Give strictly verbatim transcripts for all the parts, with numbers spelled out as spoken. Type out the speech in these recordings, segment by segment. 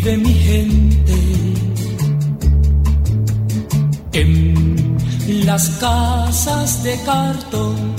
vive mi gente en las casas de cartón.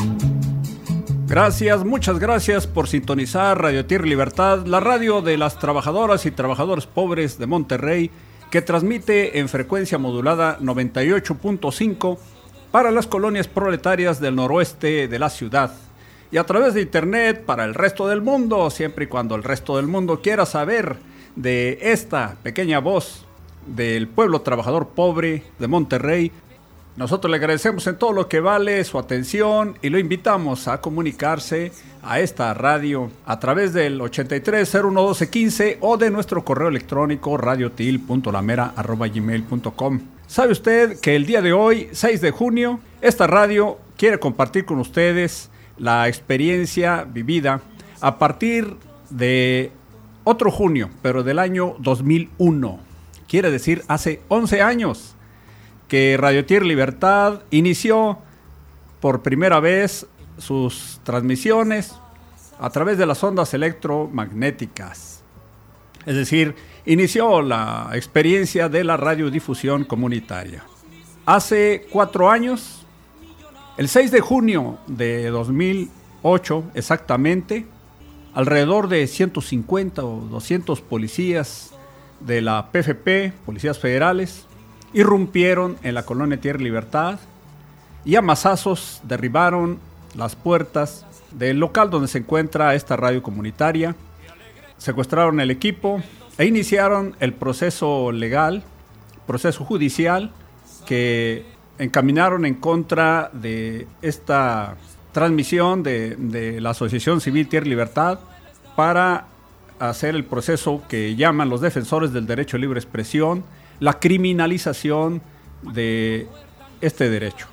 Gracias, muchas gracias por sintonizar Radio Tierra y Libertad, la radio de las trabajadoras y trabajadores pobres de Monterrey, que transmite en frecuencia modulada noventa y ocho punto cinco para las colonias proletarias del noroeste de la ciudad, y a través de internet para el resto del mundo, siempre y cuando el resto del mundo quiera saber de esta pequeña voz del pueblo trabajador pobre de Monterrey. Nosotros le agradecemos en todo lo que vale su atención y lo invitamos a comunicarse a esta radio a través del ochenta y tres cero uno doce quince o de nuestro correo electrónico radiotil punto lamera arroba gmail punto com. ¿Sabe usted que el día de hoy, seis de junio, esta radio quiere compartir con ustedes la experiencia vivida a partir de otro junio, pero del año dos mil uno? Quiere decir hace once años. Que Radio Tierra y Libertad inició por primera vez sus transmisiones a través de las ondas electromagnéticas. Es decir, inició la experiencia de la radiodifusión comunitaria. Hace cuatro años, el seis de junio de dos mil ocho exactamente, alrededor de ciento cincuenta o doscientos policías de la P F P, policías federales, irrumpieron en la colonia Tierra y Libertad y a mazazos derribaron las puertas del local donde se encuentra esta radio comunitaria, secuestraron el equipo e iniciaron el proceso legal, proceso judicial, que encaminaron en contra de esta transmisión de, de la Asociación Civil Tierra y Libertad para hacer el proceso que llaman los defensores del derecho a libre expresión, la criminalización de este derecho.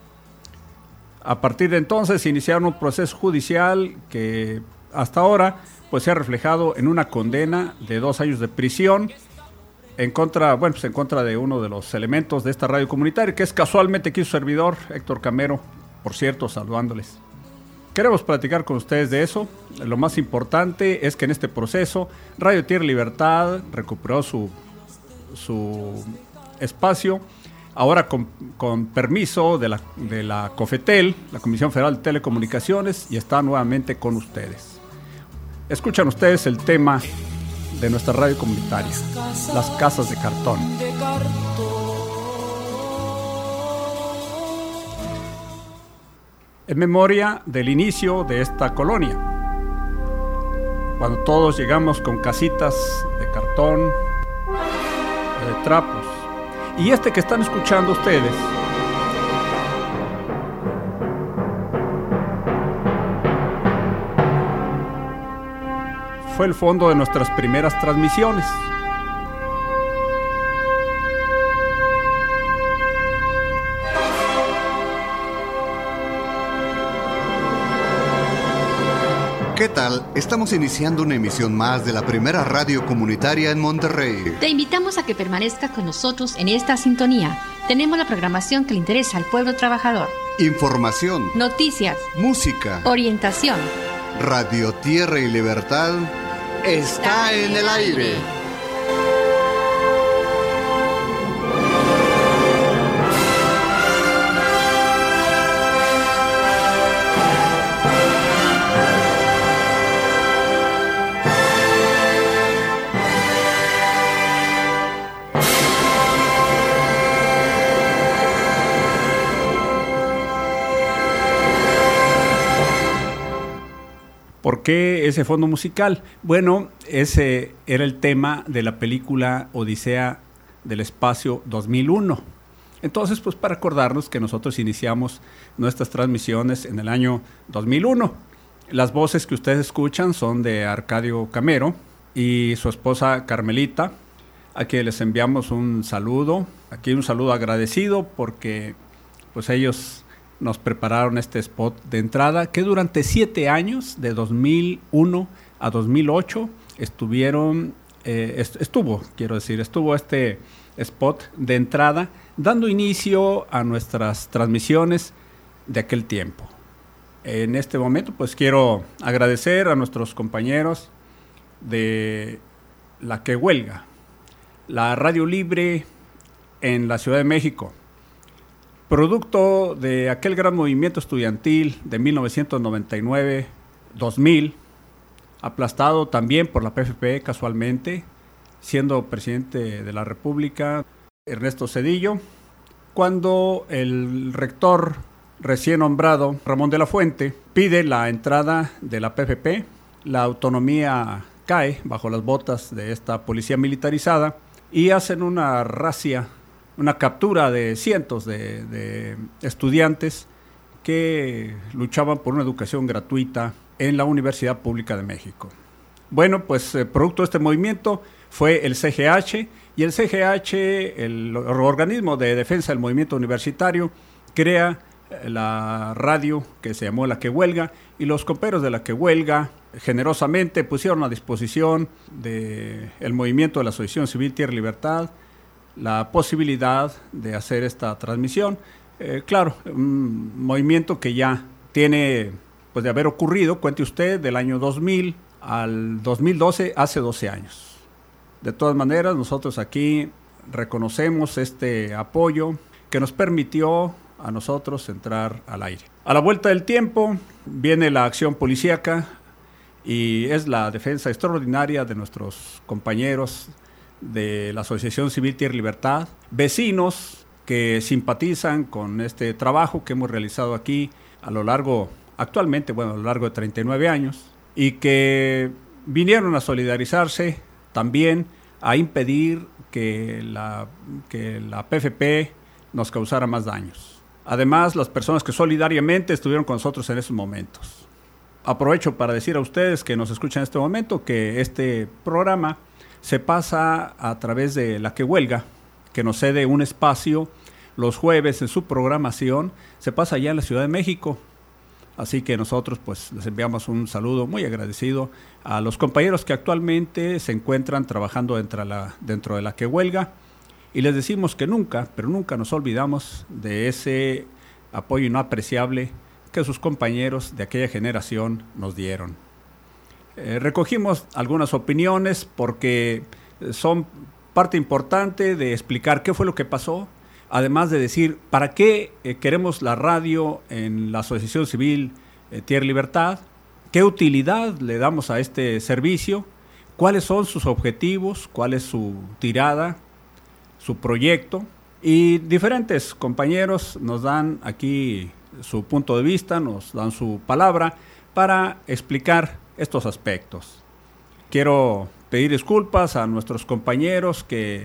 A partir de entonces iniciaron un proceso judicial que hasta ahora pues se ha reflejado en una condena de dos años de prisión en contra, bueno, pues en contra de uno de los elementos de esta radio comunitaria, que es casualmente aquí su servidor, Héctor Camero, por cierto, saludándoles. Queremos platicar con ustedes de eso. Lo más importante es que en este proceso Radio Tierra y Libertad recuperó su su espacio, ahora con, con permiso de la, de la COFETEL, la Comisión Federal de Telecomunicaciones, y está nuevamente con ustedes. Escuchan ustedes el tema de nuestra radio comunitaria, las casas de cartón. En memoria del inicio de esta colonia, cuando todos llegamos con casitas de cartón, de trapos, y este que están escuchando ustedes fue el fondo de nuestras primeras transmisiones. ¿Qué tal? Estamos iniciando una emisión más de la primera radio comunitaria en Monterrey. Te invitamos a que permanezcas con nosotros en esta sintonía. Tenemos la programación que le interesa al pueblo trabajador. Información, noticias, música, orientación. Radio Tierra y Libertad está en el aire. ¿Por qué ese fondo musical? Bueno, ese era el tema de la película Odisea del Espacio dos mil uno. Entonces, pues para acordarnos que nosotros iniciamos nuestras transmisiones en el año dos mil uno. Las voces que ustedes escuchan son de Arcadio Camero y su esposa Carmelita, a quien les enviamos un saludo. Aquí un saludo agradecido porque pues ellos nos prepararon este spot de entrada que durante siete años, de dos mil uno a dos mil ocho, estuvieron, eh, est- estuvo, quiero decir, estuvo este spot de entrada dando inicio a nuestras transmisiones de aquel tiempo. En este momento, pues quiero agradecer a nuestros compañeros de la que huelga, la radio libre en la Ciudad de México, producto de aquel gran movimiento estudiantil de mil novecientos noventa y nueve a dos mil, aplastado también por la P F P casualmente, siendo presidente de la República Ernesto Zedillo, cuando el rector recién nombrado, Ramón de la Fuente, pide la entrada de la P F P, la autonomía cae bajo las botas de esta policía militarizada y hacen una razzia, una captura de cientos de, de estudiantes que luchaban por una educación gratuita en la Universidad Pública de México. Bueno, pues eh, producto de este movimiento fue el C G H, y el C G H, el organismo de defensa del movimiento universitario, crea la radio que se llamó La Que Huelga, y los compañeros de La Que Huelga generosamente pusieron a disposición del movimiento de la Asociación Civil Tierra y Libertad la posibilidad de hacer esta transmisión. Eh, claro, un movimiento que ya tiene, pues de haber ocurrido, cuente usted, del año dos mil al dos mil doce, hace doce años. De todas maneras, nosotros aquí reconocemos este apoyo que nos permitió a nosotros entrar al aire. A la vuelta del tiempo viene la acción policíaca y es la defensa extraordinaria de nuestros compañeros de la Asociación Civil Tierra y Libertad, vecinos que simpatizan con este trabajo que hemos realizado aquí a lo largo, actualmente, bueno, a lo largo de treinta y nueve años, y que vinieron a solidarizarse también a impedir que la, que la P F P nos causara más daños. Además, las personas que solidariamente estuvieron con nosotros en esos momentos. Aprovecho para decir a ustedes que nos escuchan en este momento que este programa se pasa a través de La Que Huelga, que nos cede un espacio los jueves en su programación, se pasa allá en la Ciudad de México. Así que nosotros pues les enviamos un saludo muy agradecido a los compañeros que actualmente se encuentran trabajando dentro de la, dentro de La Que Huelga, y les decimos que nunca, pero nunca nos olvidamos de ese apoyo inapreciable que sus compañeros de aquella generación nos dieron. Eh, recogimos algunas opiniones porque son parte importante de explicar qué fue lo que pasó, además de decir para qué eh, queremos la radio en la Asociación Civil eh, Tierra y Libertad, qué utilidad le damos a este servicio, cuáles son sus objetivos, cuál es su tirada, su proyecto, y diferentes compañeros nos dan aquí su punto de vista, nos dan su palabra para explicar estos aspectos. Quiero pedir disculpas a nuestros compañeros que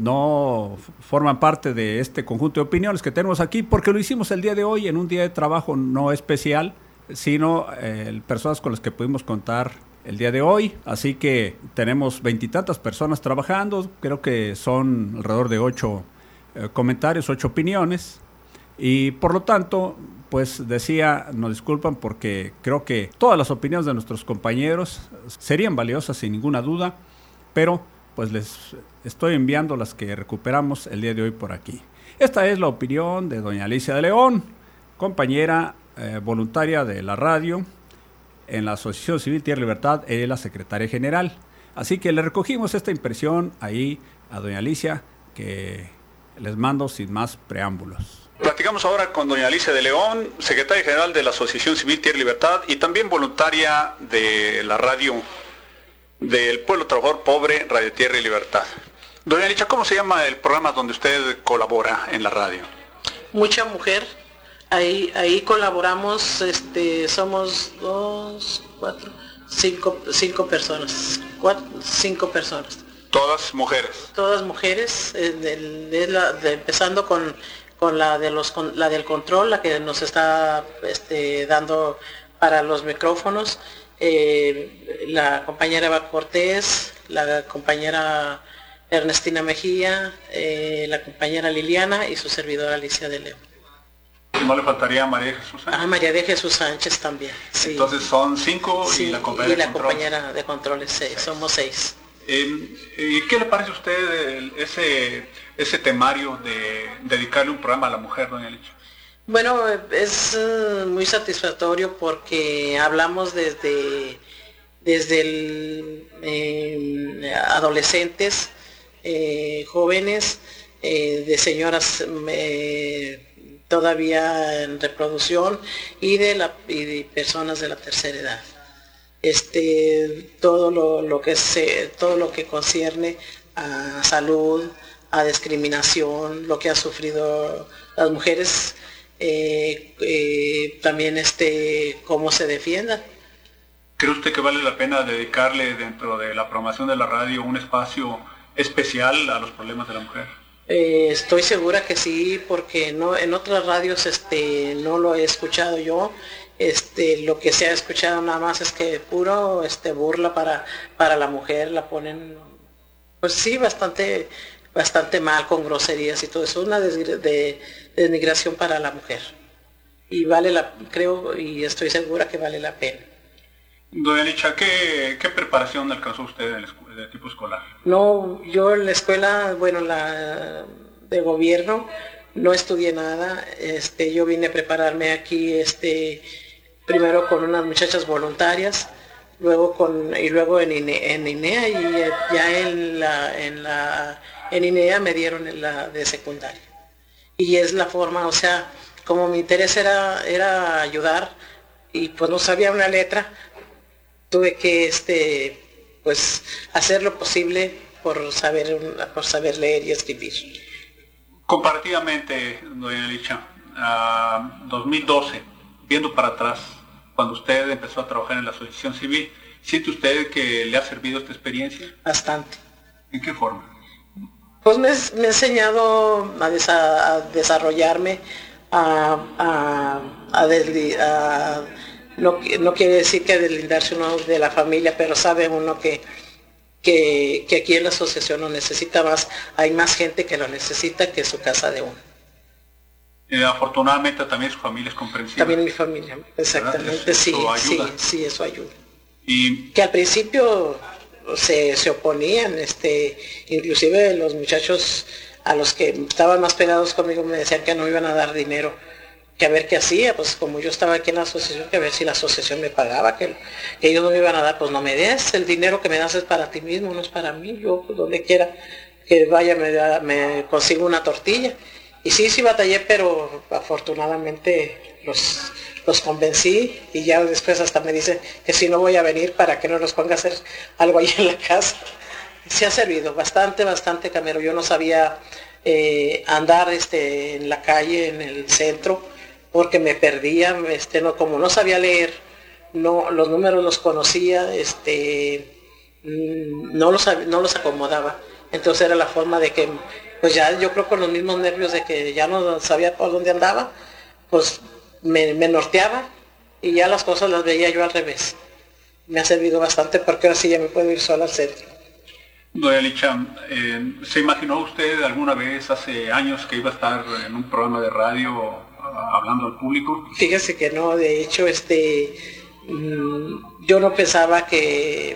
no forman parte de este conjunto de opiniones que tenemos aquí, porque lo hicimos el día de hoy en un día de trabajo no especial, sino eh, personas con las que pudimos contar el día de hoy. Así que tenemos veintitantas personas trabajando, creo que son alrededor de ocho eh, comentarios, ocho opiniones, y por lo tanto, pues decía, nos disculpan porque creo que todas las opiniones de nuestros compañeros serían valiosas sin ninguna duda, pero pues les estoy enviando las que recuperamos el día de hoy por aquí. Esta es la opinión de doña Alicia de León, compañera eh, voluntaria de la radio en la Asociación Civil Tierra y Libertad, es la secretaria general. Así que le recogimos esta impresión ahí a doña Alicia, que les mando sin más preámbulos. Platicamos ahora con doña Alicia de León, secretaria general de la Asociación Civil Tierra y Libertad y también voluntaria de la radio del Pueblo Trabajador Pobre, Radio Tierra y Libertad. Doña Alicia, ¿cómo se llama el programa donde usted colabora en la radio? Mucha Mujer. Ahí, ahí colaboramos, este, somos dos, cuatro, cinco, cinco personas, cuatro, cinco personas. Todas mujeres. Todas mujeres, eh, de, de la, de, empezando con, con la de los, con, la del control, la que nos está, este, dando para los micrófonos, eh, la compañera Eva Cortés, la compañera Ernestina Mejía, eh, la compañera Liliana y su servidora Alicia de León. ¿No le faltaría a María Jesús Sánchez? Ah, María de Jesús Sánchez también, sí. Entonces son cinco, sí, y la compañera, y la de, compañera de controles, seis. Somos seis. Eh, ¿Y qué le parece a usted el, ese, ese temario de dedicarle un programa a la mujer, doña Alicia? Bueno, es uh, muy satisfactorio porque hablamos desde, desde el, eh, adolescentes, eh, jóvenes, eh, de señoras eh, todavía en reproducción y de, la, y de personas de la tercera edad. Este, todo lo, lo que se, todo lo que concierne a salud, a discriminación, lo que han sufrido las mujeres, eh, eh, también este, cómo se defiendan. ¿Cree usted que vale la pena dedicarle dentro de la programación de la radio un espacio especial a los problemas de la mujer? Eh, estoy segura que sí, porque no, en otras radios este, no lo he escuchado yo. Este, lo que se ha escuchado nada más es que puro este, burla para, para la mujer, la ponen, pues sí, bastante, bastante mal, con groserías y todo eso, una desgr- de, denigración para la mujer. Y vale la, creo y estoy segura que vale la pena. Doña Licha, ¿qué, qué preparación alcanzó usted en el escu- de tipo escolar? No, yo en la escuela, bueno, la de gobierno, no estudié nada. Este, yo vine a prepararme aquí, este, primero con unas muchachas voluntarias, luego con y luego en, INE, en INEA y ya en la en la en INEA me dieron en la de secundaria. Y es la forma, o sea, como mi interés era era ayudar y pues no sabía una letra, tuve que este pues hacer lo posible por saber por saber leer y escribir. Comparativamente, doña Licha, a dos mil doce, viendo para atrás, cuando usted empezó a trabajar en la asociación civil, ¿siente usted que le ha servido esta experiencia? Bastante. ¿En qué forma? Pues me, me ha enseñado a, desa, a desarrollarme, a, a, a, desli, a no, no quiere decir que deslindarse uno de la familia, pero sabe uno que, que, que aquí en la asociación lo necesita más, hay más gente que lo necesita que su casa de uno. Eh, afortunadamente también su familia es comprensiva. También mi familia, exactamente, sí, sí, sí, eso ayuda. Y que al principio se, se oponían, este, inclusive los muchachos a los que estaban más pegados conmigo me decían que no iban a dar dinero, que a ver qué hacía, pues como yo estaba aquí en la asociación, que a ver si la asociación me pagaba, que, que ellos no me iban a dar, pues no me des, el dinero que me das es para ti mismo, no es para mí, yo pues, donde quiera que vaya me, da, me consigo una tortilla. Y sí, sí batallé, pero afortunadamente los, los convencí y ya después hasta me dicen que si no voy a venir para que no los ponga a hacer algo ahí en la casa. Sí ha servido bastante, bastante, Camero. Yo no sabía eh, andar este, en la calle, en el centro, porque me perdía, este, no, como no sabía leer, no, los números los conocía, este, no los, no los acomodaba. Entonces era la forma de que, pues ya yo creo con los mismos nervios de que ya no sabía por dónde andaba, pues me, me norteaba y ya las cosas las veía yo al revés. Me ha servido bastante porque ahora sí ya me puedo ir sola al centro. Doña Licha, eh, ¿se imaginó usted alguna vez hace años que iba a estar en un programa de radio hablando al público? Fíjese que no, de hecho, este, mmm, yo no pensaba que...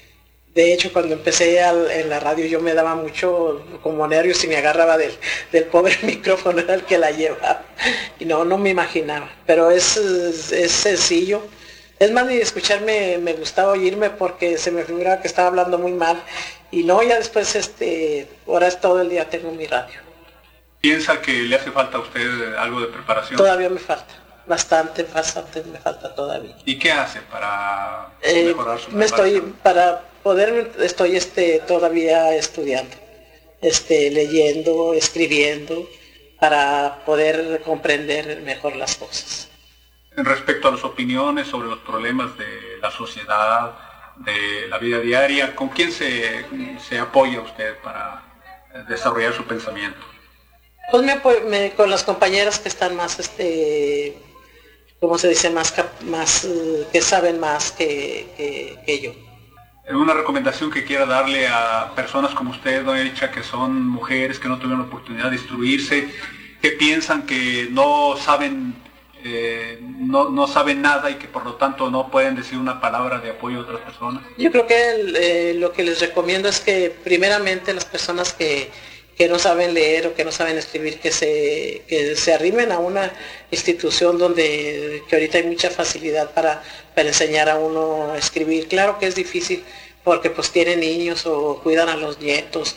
De hecho, cuando empecé al, en la radio yo me daba mucho como nervios y me agarraba del, del pobre micrófono, era el que la llevaba. Y no, no me imaginaba. Pero es, es, es sencillo. Es más, ni escucharme me gustaba oírme porque se me figuraba que estaba hablando muy mal. Y no, ya después, este, ahora es todo el día tengo mi radio. ¿Piensa que le hace falta a usted algo de preparación? Todavía me falta. Bastante, bastante me falta todavía. ¿Y qué hace para eh, mejorar su me estoy para poder estoy este todavía estudiando, este leyendo, escribiendo para poder comprender mejor las cosas. Respecto a las opiniones sobre los problemas de la sociedad, de la vida diaria, ¿con quién se, se apoya usted para desarrollar su pensamiento? Pues me, apoyo, me con las compañeras que están más este ¿cómo se dice? Más, más uh, que saben más que, que, que yo. ¿Una recomendación que quiera darle a personas como usted, doña Licha, que son mujeres que no tuvieron la oportunidad de instruirse, que piensan que no saben, eh, no, no saben nada y que por lo tanto no pueden decir una palabra de apoyo a otras personas? Yo creo que el, eh, lo que les recomiendo es que primeramente las personas que que no saben leer o que no saben escribir, que se, que se arrimen a una institución donde que ahorita hay mucha facilidad para, para enseñar a uno a escribir. Claro que es difícil porque pues tienen niños o cuidan a los nietos,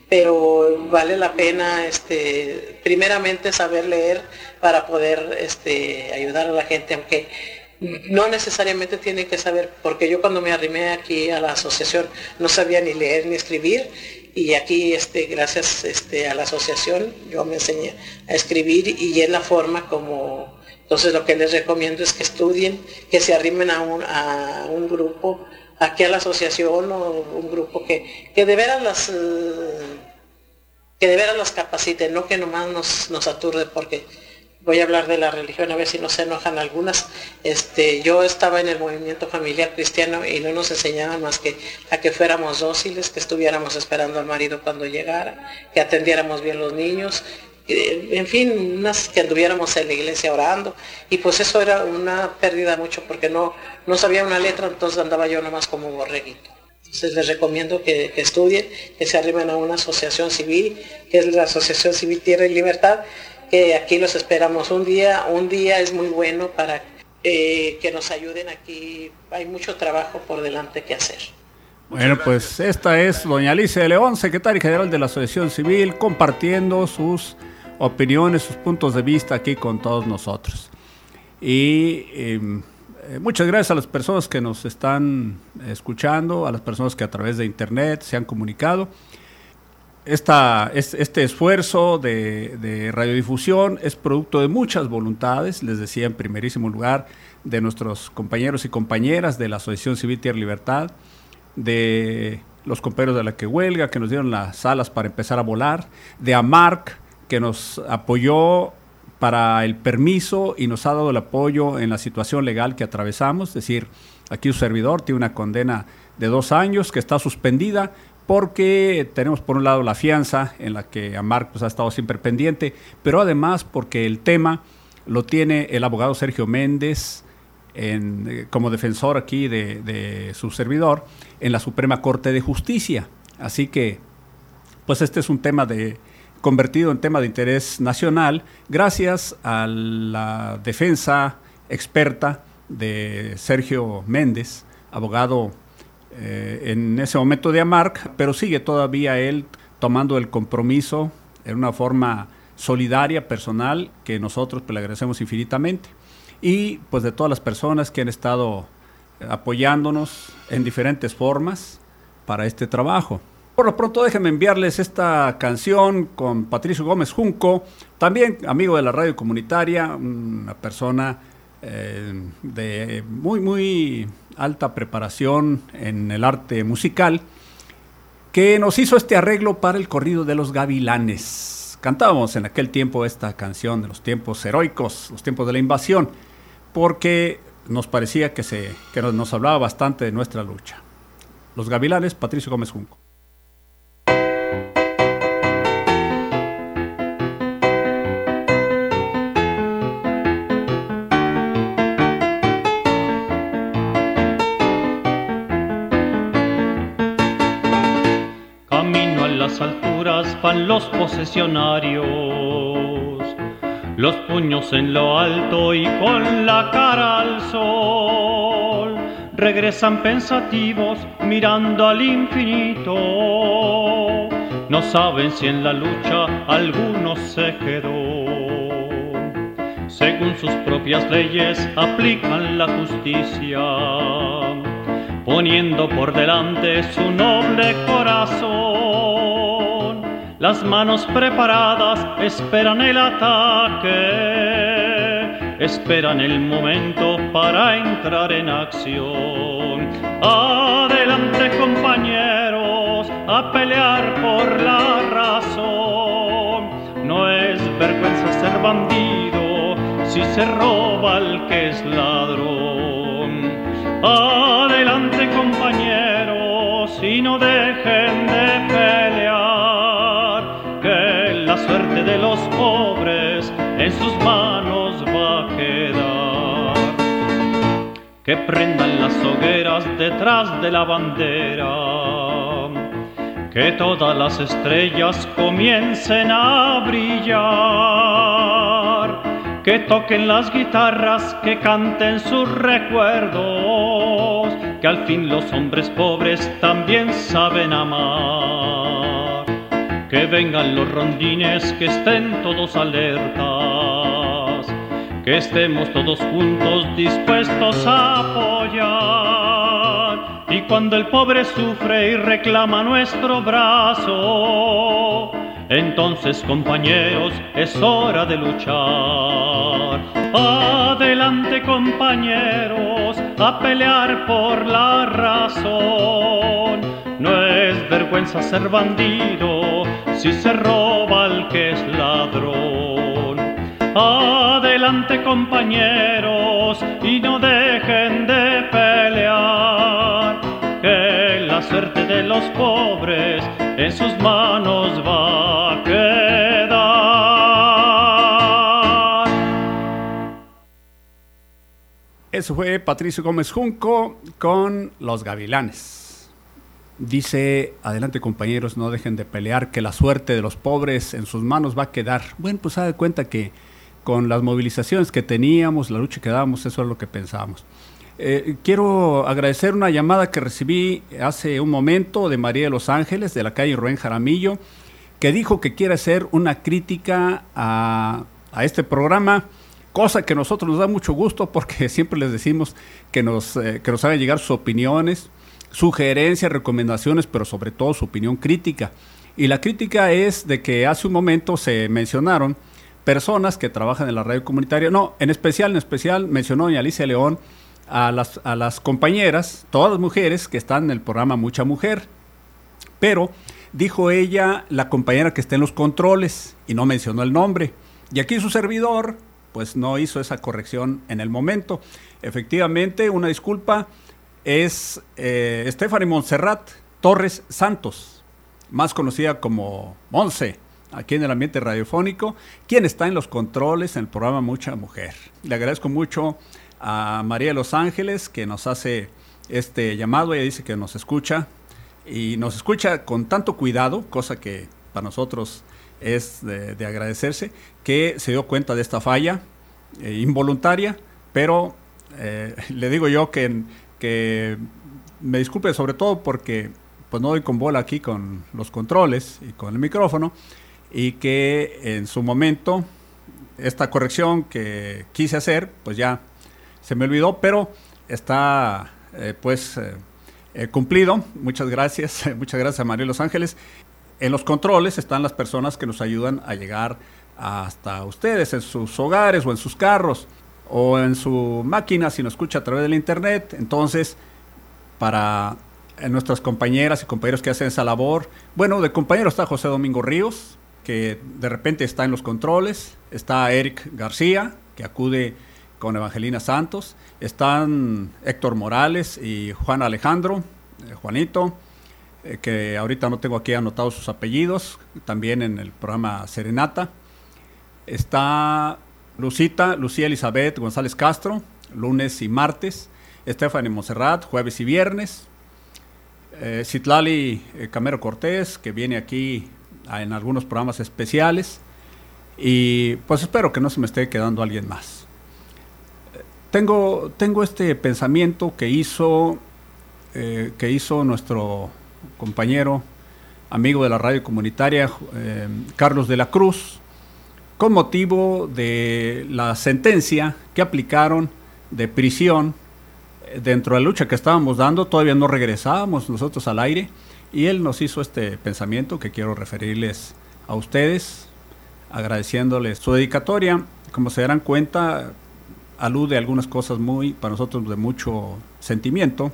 pero vale la pena este, primeramente saber leer para poder este, ayudar a la gente, aunque no necesariamente tienen que saber, porque yo cuando me arrimé aquí a la asociación no sabía ni leer ni escribir, y aquí este, gracias este, a la asociación yo me enseñé a escribir y es la forma como, entonces lo que les recomiendo es que estudien, que se arrimen a un, a un grupo, aquí a la asociación o un grupo que, que de veras las que de veras las capacite, no que nomás nos, nos aturde, porque voy a hablar de la religión, a ver si no se enojan algunas. Este, yo estaba en el movimiento familiar cristiano y no nos enseñaban más que a que fuéramos dóciles, que estuviéramos esperando al marido cuando llegara, que atendiéramos bien los niños, en fin, unas, que anduviéramos en la iglesia orando, y pues eso era una pérdida mucho porque no, no sabía una letra, entonces andaba yo nomás como borreguito. Entonces les recomiendo que, que estudien, que se arrimen a una asociación civil, que es la Asociación Civil Tierra y Libertad, que aquí los esperamos un día, un día es muy bueno para eh, que nos ayuden aquí, hay mucho trabajo por delante que hacer. Bueno, pues esta es doña Alicia de León, secretaria general de la Asociación Civil, compartiendo sus opiniones, sus puntos de vista aquí con todos nosotros. Y eh, muchas gracias a las personas que nos están escuchando, a las personas que a través de internet se han comunicado. Esta, este esfuerzo de, de radiodifusión es producto de muchas voluntades, les decía en primerísimo lugar, de nuestros compañeros y compañeras de la Asociación Civil Tierra y Libertad, de los compañeros de la que huelga, que nos dieron las alas para empezar a volar, de AMARC, que nos apoyó para el permiso y nos ha dado el apoyo en la situación legal que atravesamos, es decir, aquí un servidor tiene una condena de dos años que está suspendida, porque tenemos por un lado la fianza en la que AMARC pues, ha estado siempre pendiente, pero además porque el tema lo tiene el abogado Sergio Méndez en, eh, como defensor aquí de, de su servidor en la Suprema Corte de Justicia. Así que pues este es un tema de, convertido en tema de interés nacional gracias a la defensa experta de Sergio Méndez, abogado Eh, en ese momento de AMARC, pero sigue todavía él tomando el compromiso en una forma solidaria, personal, que nosotros pues, le agradecemos infinitamente. Y pues de todas las personas que han estado apoyándonos en diferentes formas para este trabajo. Por lo pronto déjenme enviarles esta canción con Patricio Gómez Junco, también amigo de la radio comunitaria, una persona eh, de muy, muy alta preparación en el arte musical, que nos hizo este arreglo para el corrido de los Gavilanes. Cantábamos en aquel tiempo esta canción de los tiempos heroicos, los tiempos de la invasión, porque nos parecía que, se, que nos, nos hablaba bastante de nuestra lucha. Los Gavilanes, Patricio Gómez Junco. Van los posesionarios, los puños en lo alto y con la cara al sol, regresan pensativos mirando al infinito, no saben si en la lucha alguno se quedó. Según sus propias leyes aplican la justicia, poniendo por delante su noble corazón. Las manos preparadas esperan el ataque, esperan el momento para entrar en acción. Adelante, compañeros, a pelear por la razón. No es vergüenza ser bandido si se roba al que es ladrón. Adelante, compañeros, y no dejen de pelear, que la suerte de los pobres en sus manos va a quedar. Que prendan las hogueras detrás de la bandera, que todas las estrellas comiencen a brillar, que toquen las guitarras, que canten sus recuerdos, que al fin los hombres pobres también saben amar. que vengan los rondines, que estén todos alertas, que estemos todos juntos dispuestos a apoyar. Y cuando el pobre sufre y reclama nuestro brazo, entonces, compañeros, es hora de luchar. Adelante, compañeros, a pelear por la razón. No es vergüenza ser bandido si se roba al que es ladrón. Adelante, compañeros, y no dejen de pelear, que la suerte de los pobres en sus manos va a quedar. Eso fue Patricio Gómez Junco con Los Gavilanes. Dice, adelante compañeros, no dejen de pelear, que la suerte de los pobres en sus manos va a quedar. Bueno, pues se da cuenta que con las movilizaciones que teníamos, la lucha que dábamos, eso es lo que pensábamos. Eh, quiero agradecer una llamada que recibí hace un momento de María de los Ángeles, de la calle Rubén Jaramillo, que dijo que quiere hacer una crítica a, a este programa, cosa que a nosotros nos da mucho gusto porque siempre les decimos que nos, eh, que nos hagan llegar sus opiniones, sugerencias, recomendaciones, pero sobre todo su opinión crítica. Y la crítica es de que hace un momento se mencionaron personas que trabajan en la radio comunitaria, no, en especial, en especial mencionó doña Alicia León a las, a las compañeras, todas las mujeres que están en el programa Mucha Mujer, pero dijo ella la compañera que está en los controles y no mencionó el nombre. Y aquí su servidor pues no hizo esa corrección en el momento. Efectivamente, una disculpa, es eh, Stephanie Montserrat Torres Santos, más conocida como Monse, aquí en el ambiente radiofónico, quien está en los controles en el programa Mucha Mujer. Le agradezco mucho a María de los Ángeles que nos hace este llamado. Ella dice que nos escucha y nos escucha con tanto cuidado, cosa que para nosotros es de, de agradecerse, que se dio cuenta de esta falla eh, involuntaria, pero eh, le digo yo que, que me disculpe sobre todo porque pues no doy con bola aquí con los controles y con el micrófono, y que en su momento esta corrección que quise hacer pues ya se me olvidó, pero está eh, pues eh, eh, cumplido. Muchas gracias, muchas gracias a María de los Ángeles. En los controles están las personas que nos ayudan a llegar hasta ustedes en sus hogares o en sus carros o en su máquina si nos escucha a través del internet. Entonces, para nuestras compañeras y compañeros que hacen esa labor, bueno, de compañero está José Domingo Ríos, que de repente está en los controles, está Eric García, que acude con Evangelina Santos, están Héctor Morales y Juan Alejandro, eh, Juanito, eh, que ahorita no tengo aquí anotados sus apellidos, también en el programa Serenata. Está Lucita, Lucía Elizabeth González Castro, lunes y martes, Stephanie Montserrat, jueves y viernes, eh, Citlali eh, Camero Cortés, que viene aquí a, en algunos programas especiales, y pues espero que no se me esté quedando alguien más. Tengo, tengo este pensamiento que hizo, eh, que hizo nuestro compañero, amigo de la radio comunitaria, eh, Carlos de la Cruz, con motivo de la sentencia que aplicaron de prisión eh, dentro de la lucha que estábamos dando. Todavía no regresábamos nosotros al aire, y él nos hizo este pensamiento que quiero referirles a ustedes, agradeciéndoles su dedicatoria. Como se darán cuenta, alude a algunas cosas muy, para nosotros, de mucho sentimiento.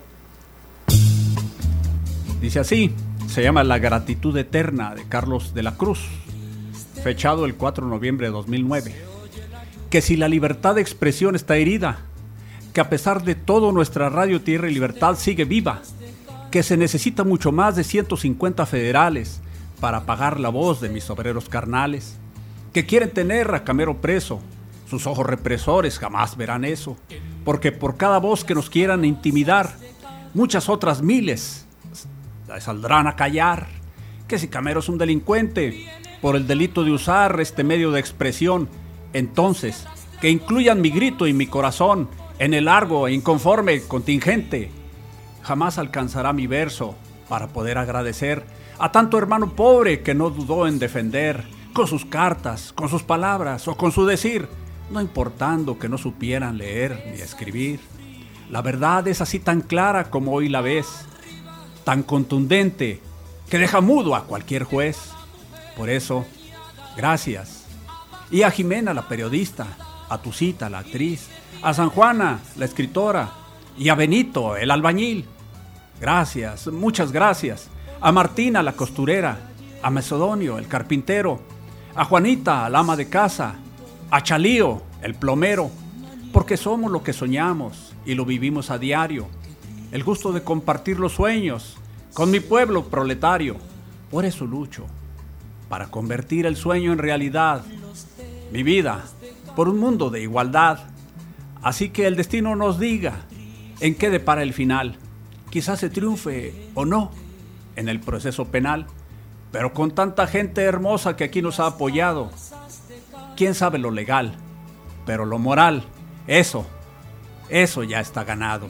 Dice así, se llama La gratitud eterna, de Carlos de la Cruz, fechado el cuatro de noviembre de dos mil nueve. Que si la libertad de expresión está herida, que a pesar de todo nuestra radio Tierra y Libertad sigue viva, que se necesita mucho más de ciento cincuenta federales para apagar la voz de mis obreros carnales, que quieren tener a Camero preso. Sus ojos represores jamás verán eso, porque por cada voz que nos quieran intimidar, muchas otras miles saldrán a callar. Que si Camero es un delincuente por el delito de usar este medio de expresión, entonces que incluyan mi grito y mi corazón en el largo e inconforme contingente. Jamás alcanzará mi verso para poder agradecer a tanto hermano pobre que no dudó en defender, con sus cartas, con sus palabras o con su decir, no importando que no supieran leer ni escribir. La verdad es así tan clara como hoy la ves, tan contundente que deja mudo a cualquier juez. Por eso, gracias. Y a Jimena, la periodista, a Tucita, la actriz, a San Juana, la escritora, y a Benito, el albañil. Gracias, muchas gracias. A Martina, la costurera, a Macedonio, el carpintero, a Juanita, la ama de casa, a Chalío, el plomero, porque somos lo que soñamos y lo vivimos a diario. El gusto de compartir los sueños con mi pueblo proletario. Por eso lucho, para convertir el sueño en realidad. Mi vida, por un mundo de igualdad. Así que el destino nos diga en qué depara el final. Quizás se triunfe o no en el proceso penal, pero con tanta gente hermosa que aquí nos ha apoyado, quién sabe lo legal, pero lo moral, eso, eso ya está ganado.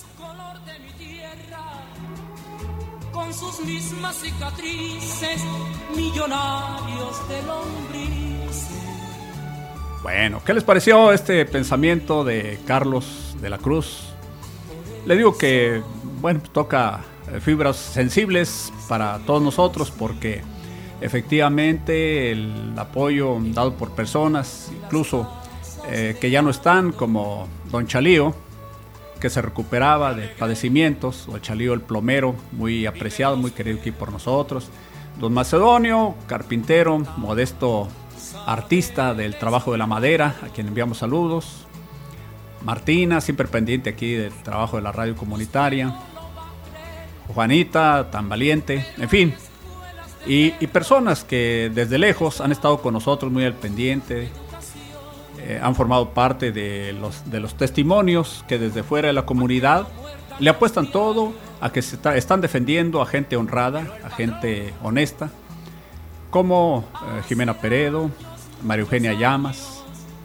Con sus mismas cicatrices, millonarios de lombrices. Bueno, ¿qué les pareció este pensamiento de Carlos de la Cruz? Le digo que, bueno, toca fibras sensibles para todos nosotros porque efectivamente el apoyo dado por personas, incluso eh, que ya no están, como don Chalío, que se recuperaba de padecimientos, o Chalío el plomero, muy apreciado, muy querido aquí por nosotros, don Macedonio, carpintero, modesto artista del trabajo de la madera, a quien enviamos saludos, Martina, siempre pendiente aquí del trabajo de la radio comunitaria, Juanita, tan valiente, en fin, y, y personas que desde lejos han estado con nosotros muy al pendiente, eh, han formado parte de los, de los testimonios que desde fuera de la comunidad le apuestan todo a que se está, están defendiendo a gente honrada, a gente honesta, como eh, Jimena Peredo, María Eugenia Llamas,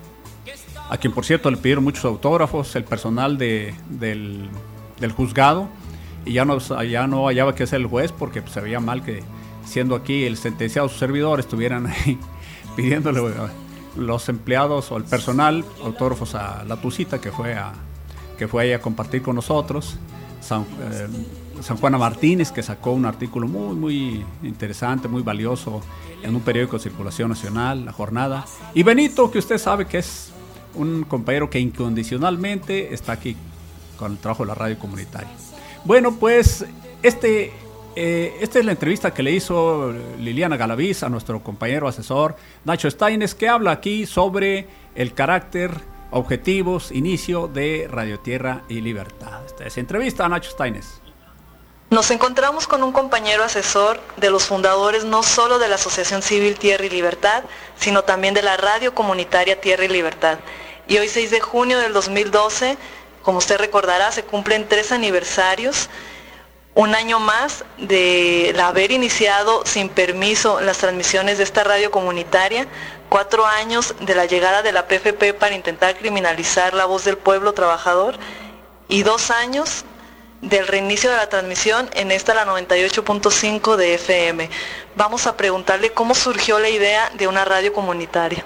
a quien por cierto le pidieron muchos autógrafos, el personal de, del, del juzgado, y ya no, ya no hallaba que hacer el juez porque pues, se veía mal que siendo aquí el sentenciado, sus servidores estuvieran ahí pidiéndole los empleados o el personal autógrafos a la Tucita que fue a que fue ahí a compartir con nosotros, San, eh, San Juana Martínez, que sacó un artículo muy muy interesante, muy valioso en un periódico de circulación nacional, La Jornada, y Benito, que usted sabe que es un compañero que incondicionalmente está aquí con el trabajo de la radio comunitaria. Bueno, pues este, eh, esta es la entrevista que le hizo Liliana Galaviz a nuestro compañero asesor Nacho Steines, que habla aquí sobre el carácter, objetivos, inicio de Radio Tierra y Libertad. Esta es entrevista a Nacho Steines. Nos encontramos con un compañero asesor de los fundadores no solo de la Asociación Civil Tierra y Libertad, sino también de la radio comunitaria Tierra y Libertad. Y hoy seis de junio del dos mil doce, como usted recordará, se cumplen tres aniversarios, un año más de haber iniciado sin permiso las transmisiones de esta radio comunitaria, cuatro años de la llegada de la P F P para intentar criminalizar la voz del pueblo trabajador y dos años del reinicio de la transmisión en esta la noventa y ocho punto cinco de F M. Vamos a preguntarle cómo surgió la idea de una radio comunitaria.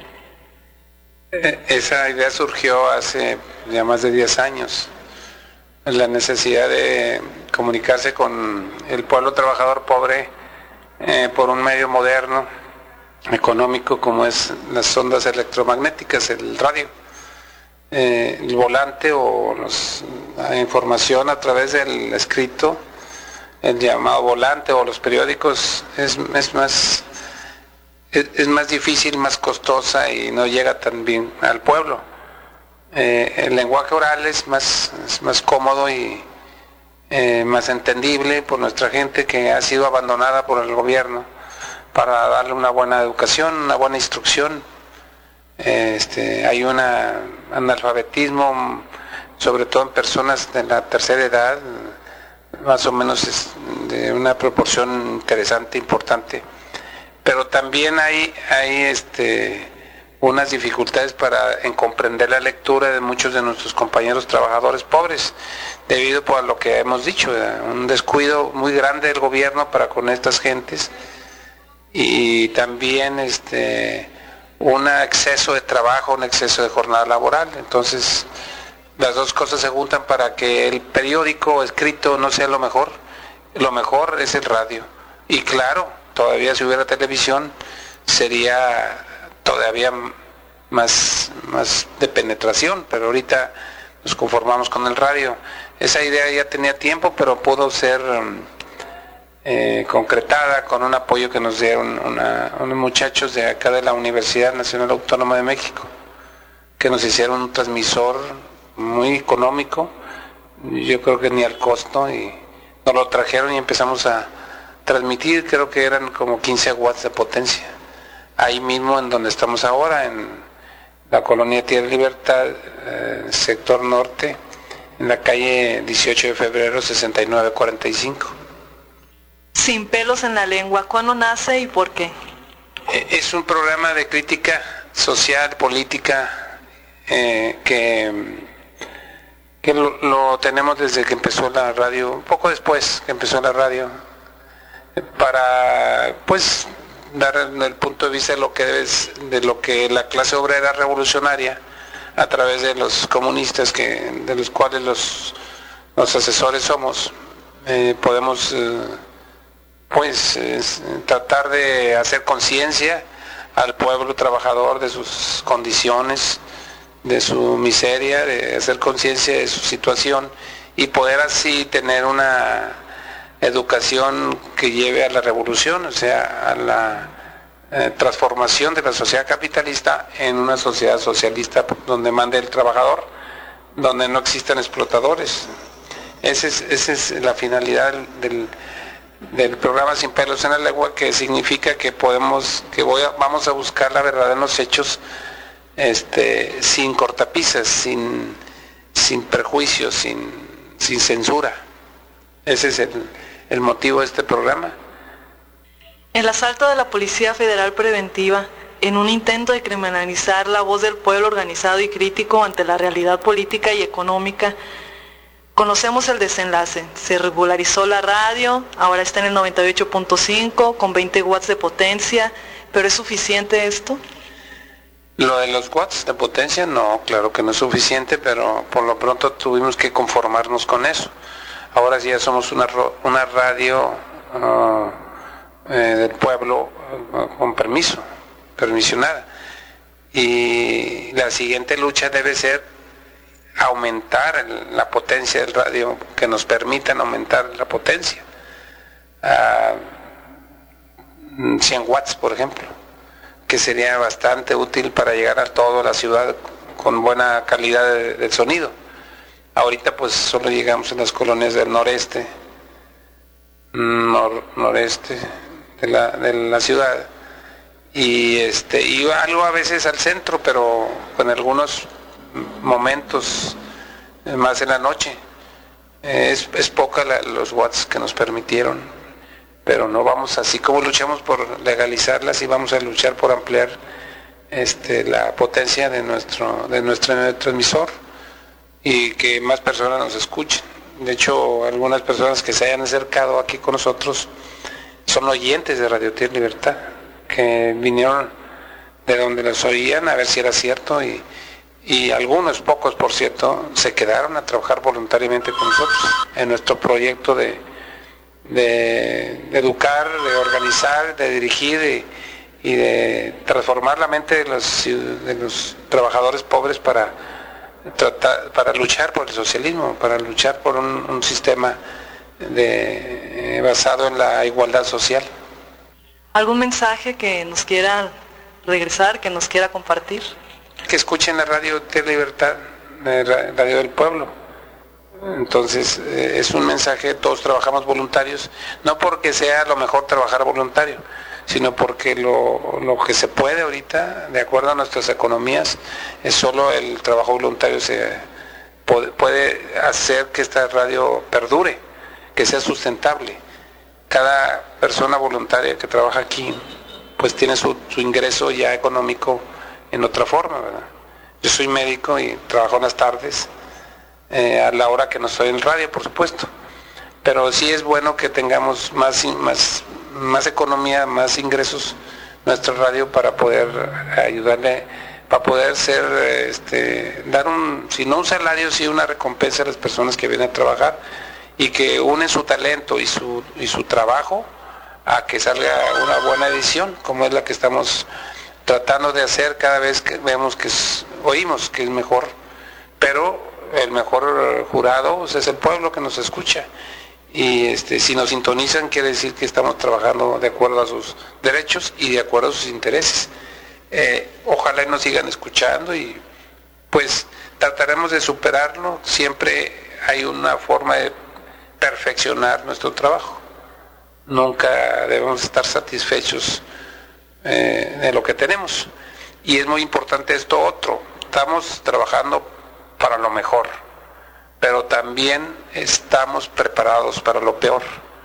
Esa idea surgió hace ya más de diez años. La necesidad de comunicarse con el pueblo trabajador pobre eh, por un medio moderno, económico, como es las ondas electromagnéticas, el radio. Eh, el volante o los, la información a través del escrito, el llamado volante o los periódicos, es, es más... Es, es más difícil, más costosa y no llega tan bien al pueblo. Eh, el lenguaje oral es más, es más cómodo y eh, más entendible por nuestra gente que ha sido abandonada por el gobierno para darle una buena educación, una buena instrucción. Eh, este, hay un analfabetismo, sobre todo en personas de la tercera edad, más o menos es de una proporción interesante, importante. Pero también hay, hay este, unas dificultades para en comprender la lectura de muchos de nuestros compañeros trabajadores pobres, debido pues, a lo que hemos dicho, ¿verdad? Un descuido muy grande del gobierno para con estas gentes, y también este un exceso de trabajo, un exceso de jornada laboral. Entonces las dos cosas se juntan para que el periódico escrito no sea lo mejor. Lo mejor es el radio, y claro, todavía si hubiera televisión sería todavía más, más de penetración, pero ahorita nos conformamos con el radio. Esa idea ya tenía tiempo, pero pudo ser eh, concretada con un apoyo que nos dieron una, unos muchachos de acá de la Universidad Nacional Autónoma de México, que nos hicieron un transmisor muy económico, yo creo que ni al costo, y nos lo trajeron y empezamos a transmitir, creo que eran como quince watts de potencia. Ahí mismo en donde estamos ahora, en la colonia Tierra y Libertad, eh, sector norte, en la calle dieciocho de febrero, sesenta y nueve cuarenta y cinco. Sin pelos en la lengua, ¿cuándo nace y por qué? Es un programa de crítica social, política, eh, que, que lo, lo tenemos desde que empezó la radio, un poco después que empezó la radio, para pues dar el punto de vista de lo que debes, de lo que la clase obrera revolucionaria, a través de los comunistas, que de los cuales los, los asesores somos, eh, podemos eh, pues eh, tratar de hacer conciencia al pueblo trabajador de sus condiciones, de su miseria, de hacer conciencia de su situación, y poder así tener una educación que lleve a la revolución, o sea, a la eh, transformación de la sociedad capitalista en una sociedad socialista donde mande el trabajador, donde no existan explotadores. Esa es, esa es la finalidad del, del programa Sin Pelos en la Lengua, que significa que podemos, que voy a, vamos a buscar la verdad en los hechos, este, sin cortapisas, sin, sin prejuicios, sin, sin censura. Ese es el el motivo de este programa. El asalto de la Policía Federal Preventiva, en un intento de criminalizar la voz del pueblo organizado y crítico ante la realidad política y económica, conocemos el desenlace. Se regularizó la radio, ahora está en el noventa y ocho punto cinco con veinte watts de potencia, pero ¿es suficiente esto? Lo de los watts de potencia, no, claro que no es suficiente, pero por lo pronto tuvimos que conformarnos con eso. Ahora sí ya somos una, una radio uh, eh, del pueblo uh, con permiso, permisionada. Y la siguiente lucha debe ser aumentar el, la potencia del radio, que nos permitan aumentar la potencia. Uh, cien watts, por ejemplo, que sería bastante útil para llegar a toda la ciudad con buena calidad de, de sonido. Ahorita pues solo llegamos a las colonias del noreste, nor, noreste de la, de la ciudad, y este y algo a veces al centro, pero con algunos momentos más en la noche. Es, es poca la, los watts que nos permitieron, pero no vamos, así como luchamos por legalizarlas, y vamos a luchar por ampliar este, la potencia de nuestro, de nuestro transmisor, y que más personas nos escuchen. De hecho, algunas personas que se hayan acercado aquí con nosotros son oyentes de Radio Tierra y Libertad, que vinieron de donde los oían a ver si era cierto, y, y algunos, pocos por cierto, se quedaron a trabajar voluntariamente con nosotros en nuestro proyecto de, de, de educar, de organizar, de dirigir y, y de transformar la mente de los, de los trabajadores pobres para Tratar, para luchar por el socialismo, para luchar por un, un sistema de, eh, basado en la igualdad social. ¿Algún mensaje que nos quiera regresar, que nos quiera compartir? Que escuchen la Radio Tierra y Libertad, la Radio del Pueblo. Entonces eh, es un mensaje, todos trabajamos voluntarios, no porque sea lo mejor trabajar voluntario, sino porque lo, lo que se puede ahorita, de acuerdo a nuestras economías, es solo el trabajo voluntario se puede, puede hacer que esta radio perdure, que sea sustentable. Cada persona voluntaria que trabaja aquí, pues tiene su, su ingreso ya económico en otra forma, ¿verdad? Yo soy médico y trabajo en las tardes, eh, a la hora que no estoy en radio, por supuesto. Pero sí es bueno que tengamos más, más, más economía, más ingresos nuestra radio para poder ayudarle, para poder ser, este, dar un, si no un salario, sí una recompensa a las personas que vienen a trabajar y que unen su talento y su, y su trabajo a que salga una buena edición, como es la que estamos tratando de hacer cada vez que vemos que es, oímos que es mejor, pero el mejor jurado, pues, es el pueblo que nos escucha. Y este, si nos sintonizan quiere decir que estamos trabajando de acuerdo a sus derechos y de acuerdo a sus intereses. Eh, ojalá nos sigan escuchando y pues trataremos de superarlo. Siempre hay una forma de perfeccionar nuestro trabajo. Nunca debemos estar satisfechos eh, de lo que tenemos. Y es muy importante esto otro. Estamos trabajando para lo mejor, pero también estamos preparados para lo peor.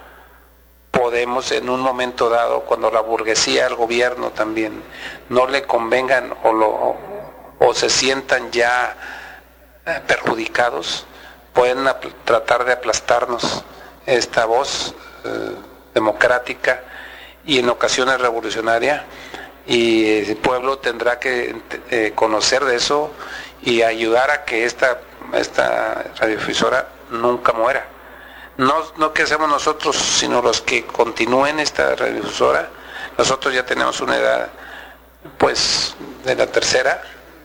Podemos en un momento dado, cuando la burguesía, el gobierno también, no le convengan o, lo, o se sientan ya eh, perjudicados, pueden tratar de aplastarnos esta voz eh, democrática y en ocasiones revolucionaria, y el pueblo tendrá que eh, conocer de eso y ayudar a que esta esta radiodifusora nunca muera. No, no que hacemos nosotros, sino los que continúen esta radiodifusora. Nosotros ya tenemos una edad, pues, de la tercera.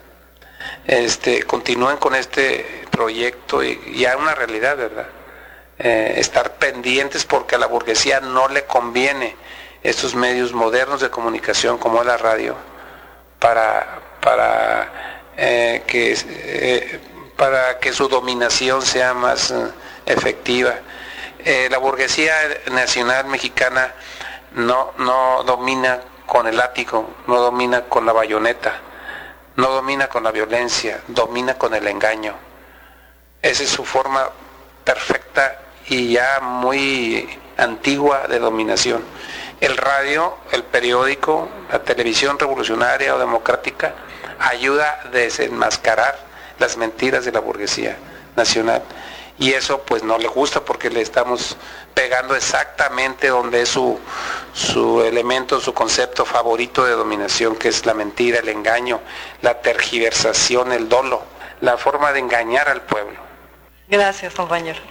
Este, continúen con este proyecto y ya una realidad, ¿verdad? Eh, estar pendientes porque a la burguesía no le conviene estos medios modernos de comunicación como es la radio para, para eh, que... Eh, para que su dominación sea más uh, efectiva. Eh, la burguesía nacional mexicana no, no domina con el látigo, no domina con la bayoneta, no domina con la violencia, domina con el engaño. Esa es su forma perfecta y ya muy antigua de dominación. El radio, el periódico, la televisión revolucionaria o democrática ayuda a desenmascarar las mentiras de la burguesía nacional, y eso pues no le gusta porque le estamos pegando exactamente donde es su, su elemento, su concepto favorito de dominación, que es la mentira, el engaño, la tergiversación, el dolo, la forma de engañar al pueblo. Gracias, compañero.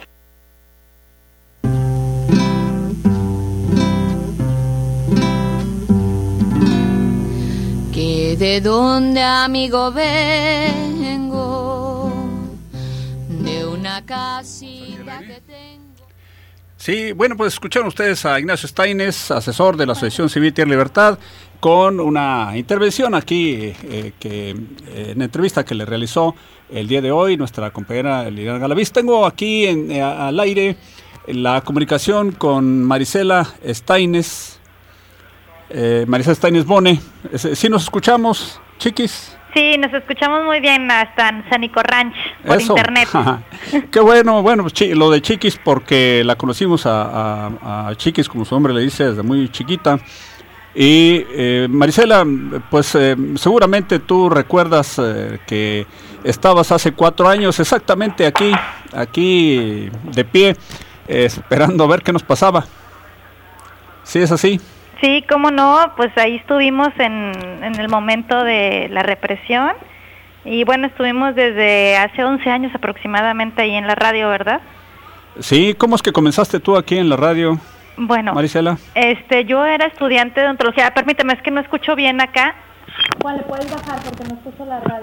Que de donde, amigo, vengo, de una casita que tengo. Sí, bueno, pues escucharon ustedes a Ignacio Staines, asesor de la Asociación Civil Tierra y Libertad, con una intervención aquí, eh, que eh, en entrevista que le realizó el día de hoy nuestra compañera Liliana Galaviz. Tengo aquí en, eh, al aire la comunicación con Marisela Staines. Eh, Marisela Staines Bone, ¿sí nos escuchamos, chiquis? Sí, nos escuchamos muy bien hasta en San Nico Ranch, por Eso. internet. Qué bueno, bueno, pues, chi, lo de Chiquis, porque la conocimos a, a, a Chiquis, como su nombre le dice, desde muy chiquita. Y eh, Marisela, pues eh, seguramente tú recuerdas eh, que estabas hace cuatro años exactamente aquí, aquí de pie, eh, esperando a ver qué nos pasaba. ¿Sí es así? Sí, cómo no, pues ahí estuvimos en, en el momento de la represión y bueno, estuvimos desde hace once años aproximadamente ahí en la radio, ¿verdad? Sí, ¿cómo es que comenzaste tú aquí en la radio, bueno, Marisela? Este, yo era estudiante de odontología, ah, permíteme, es que no escucho bien acá. ¿Cuál le puedes bajar porque no escucho la radio?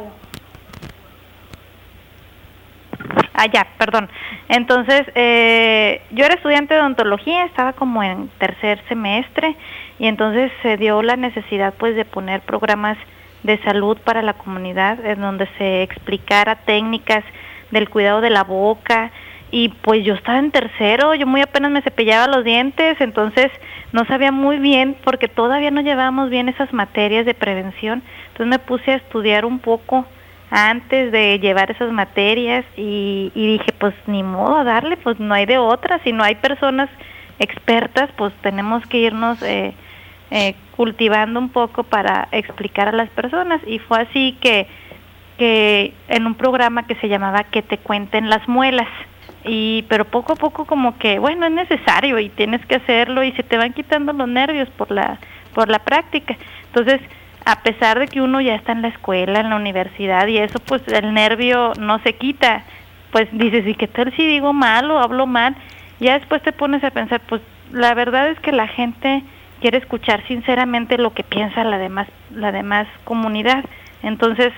Ah, ya, perdón. Entonces, eh, yo era estudiante de odontología, estaba como en tercer semestre y entonces se dio la necesidad pues de poner programas de salud para la comunidad en donde se explicara técnicas del cuidado de la boca y pues yo estaba en tercero, yo muy apenas me cepillaba los dientes, entonces no sabía muy bien porque todavía no llevábamos bien esas materias de prevención, entonces me puse a estudiar un poco antes de llevar esas materias y, y dije pues ni modo a darle, pues no hay de otra, si no hay personas expertas pues tenemos que irnos eh, eh, cultivando un poco para explicar a las personas, y fue así que, que en un programa que se llamaba Que te cuenten las muelas, y pero poco a poco como que, bueno, es necesario y tienes que hacerlo, y se te van quitando los nervios por la, por la práctica. Entonces, a pesar de que uno ya está en la escuela, en la universidad y eso, pues el nervio no se quita, pues dices, ¿y qué tal si digo mal o hablo mal? Ya después te pones a pensar, pues la verdad es que la gente quiere escuchar sinceramente lo que piensa la demás, la demás comunidad. Entonces,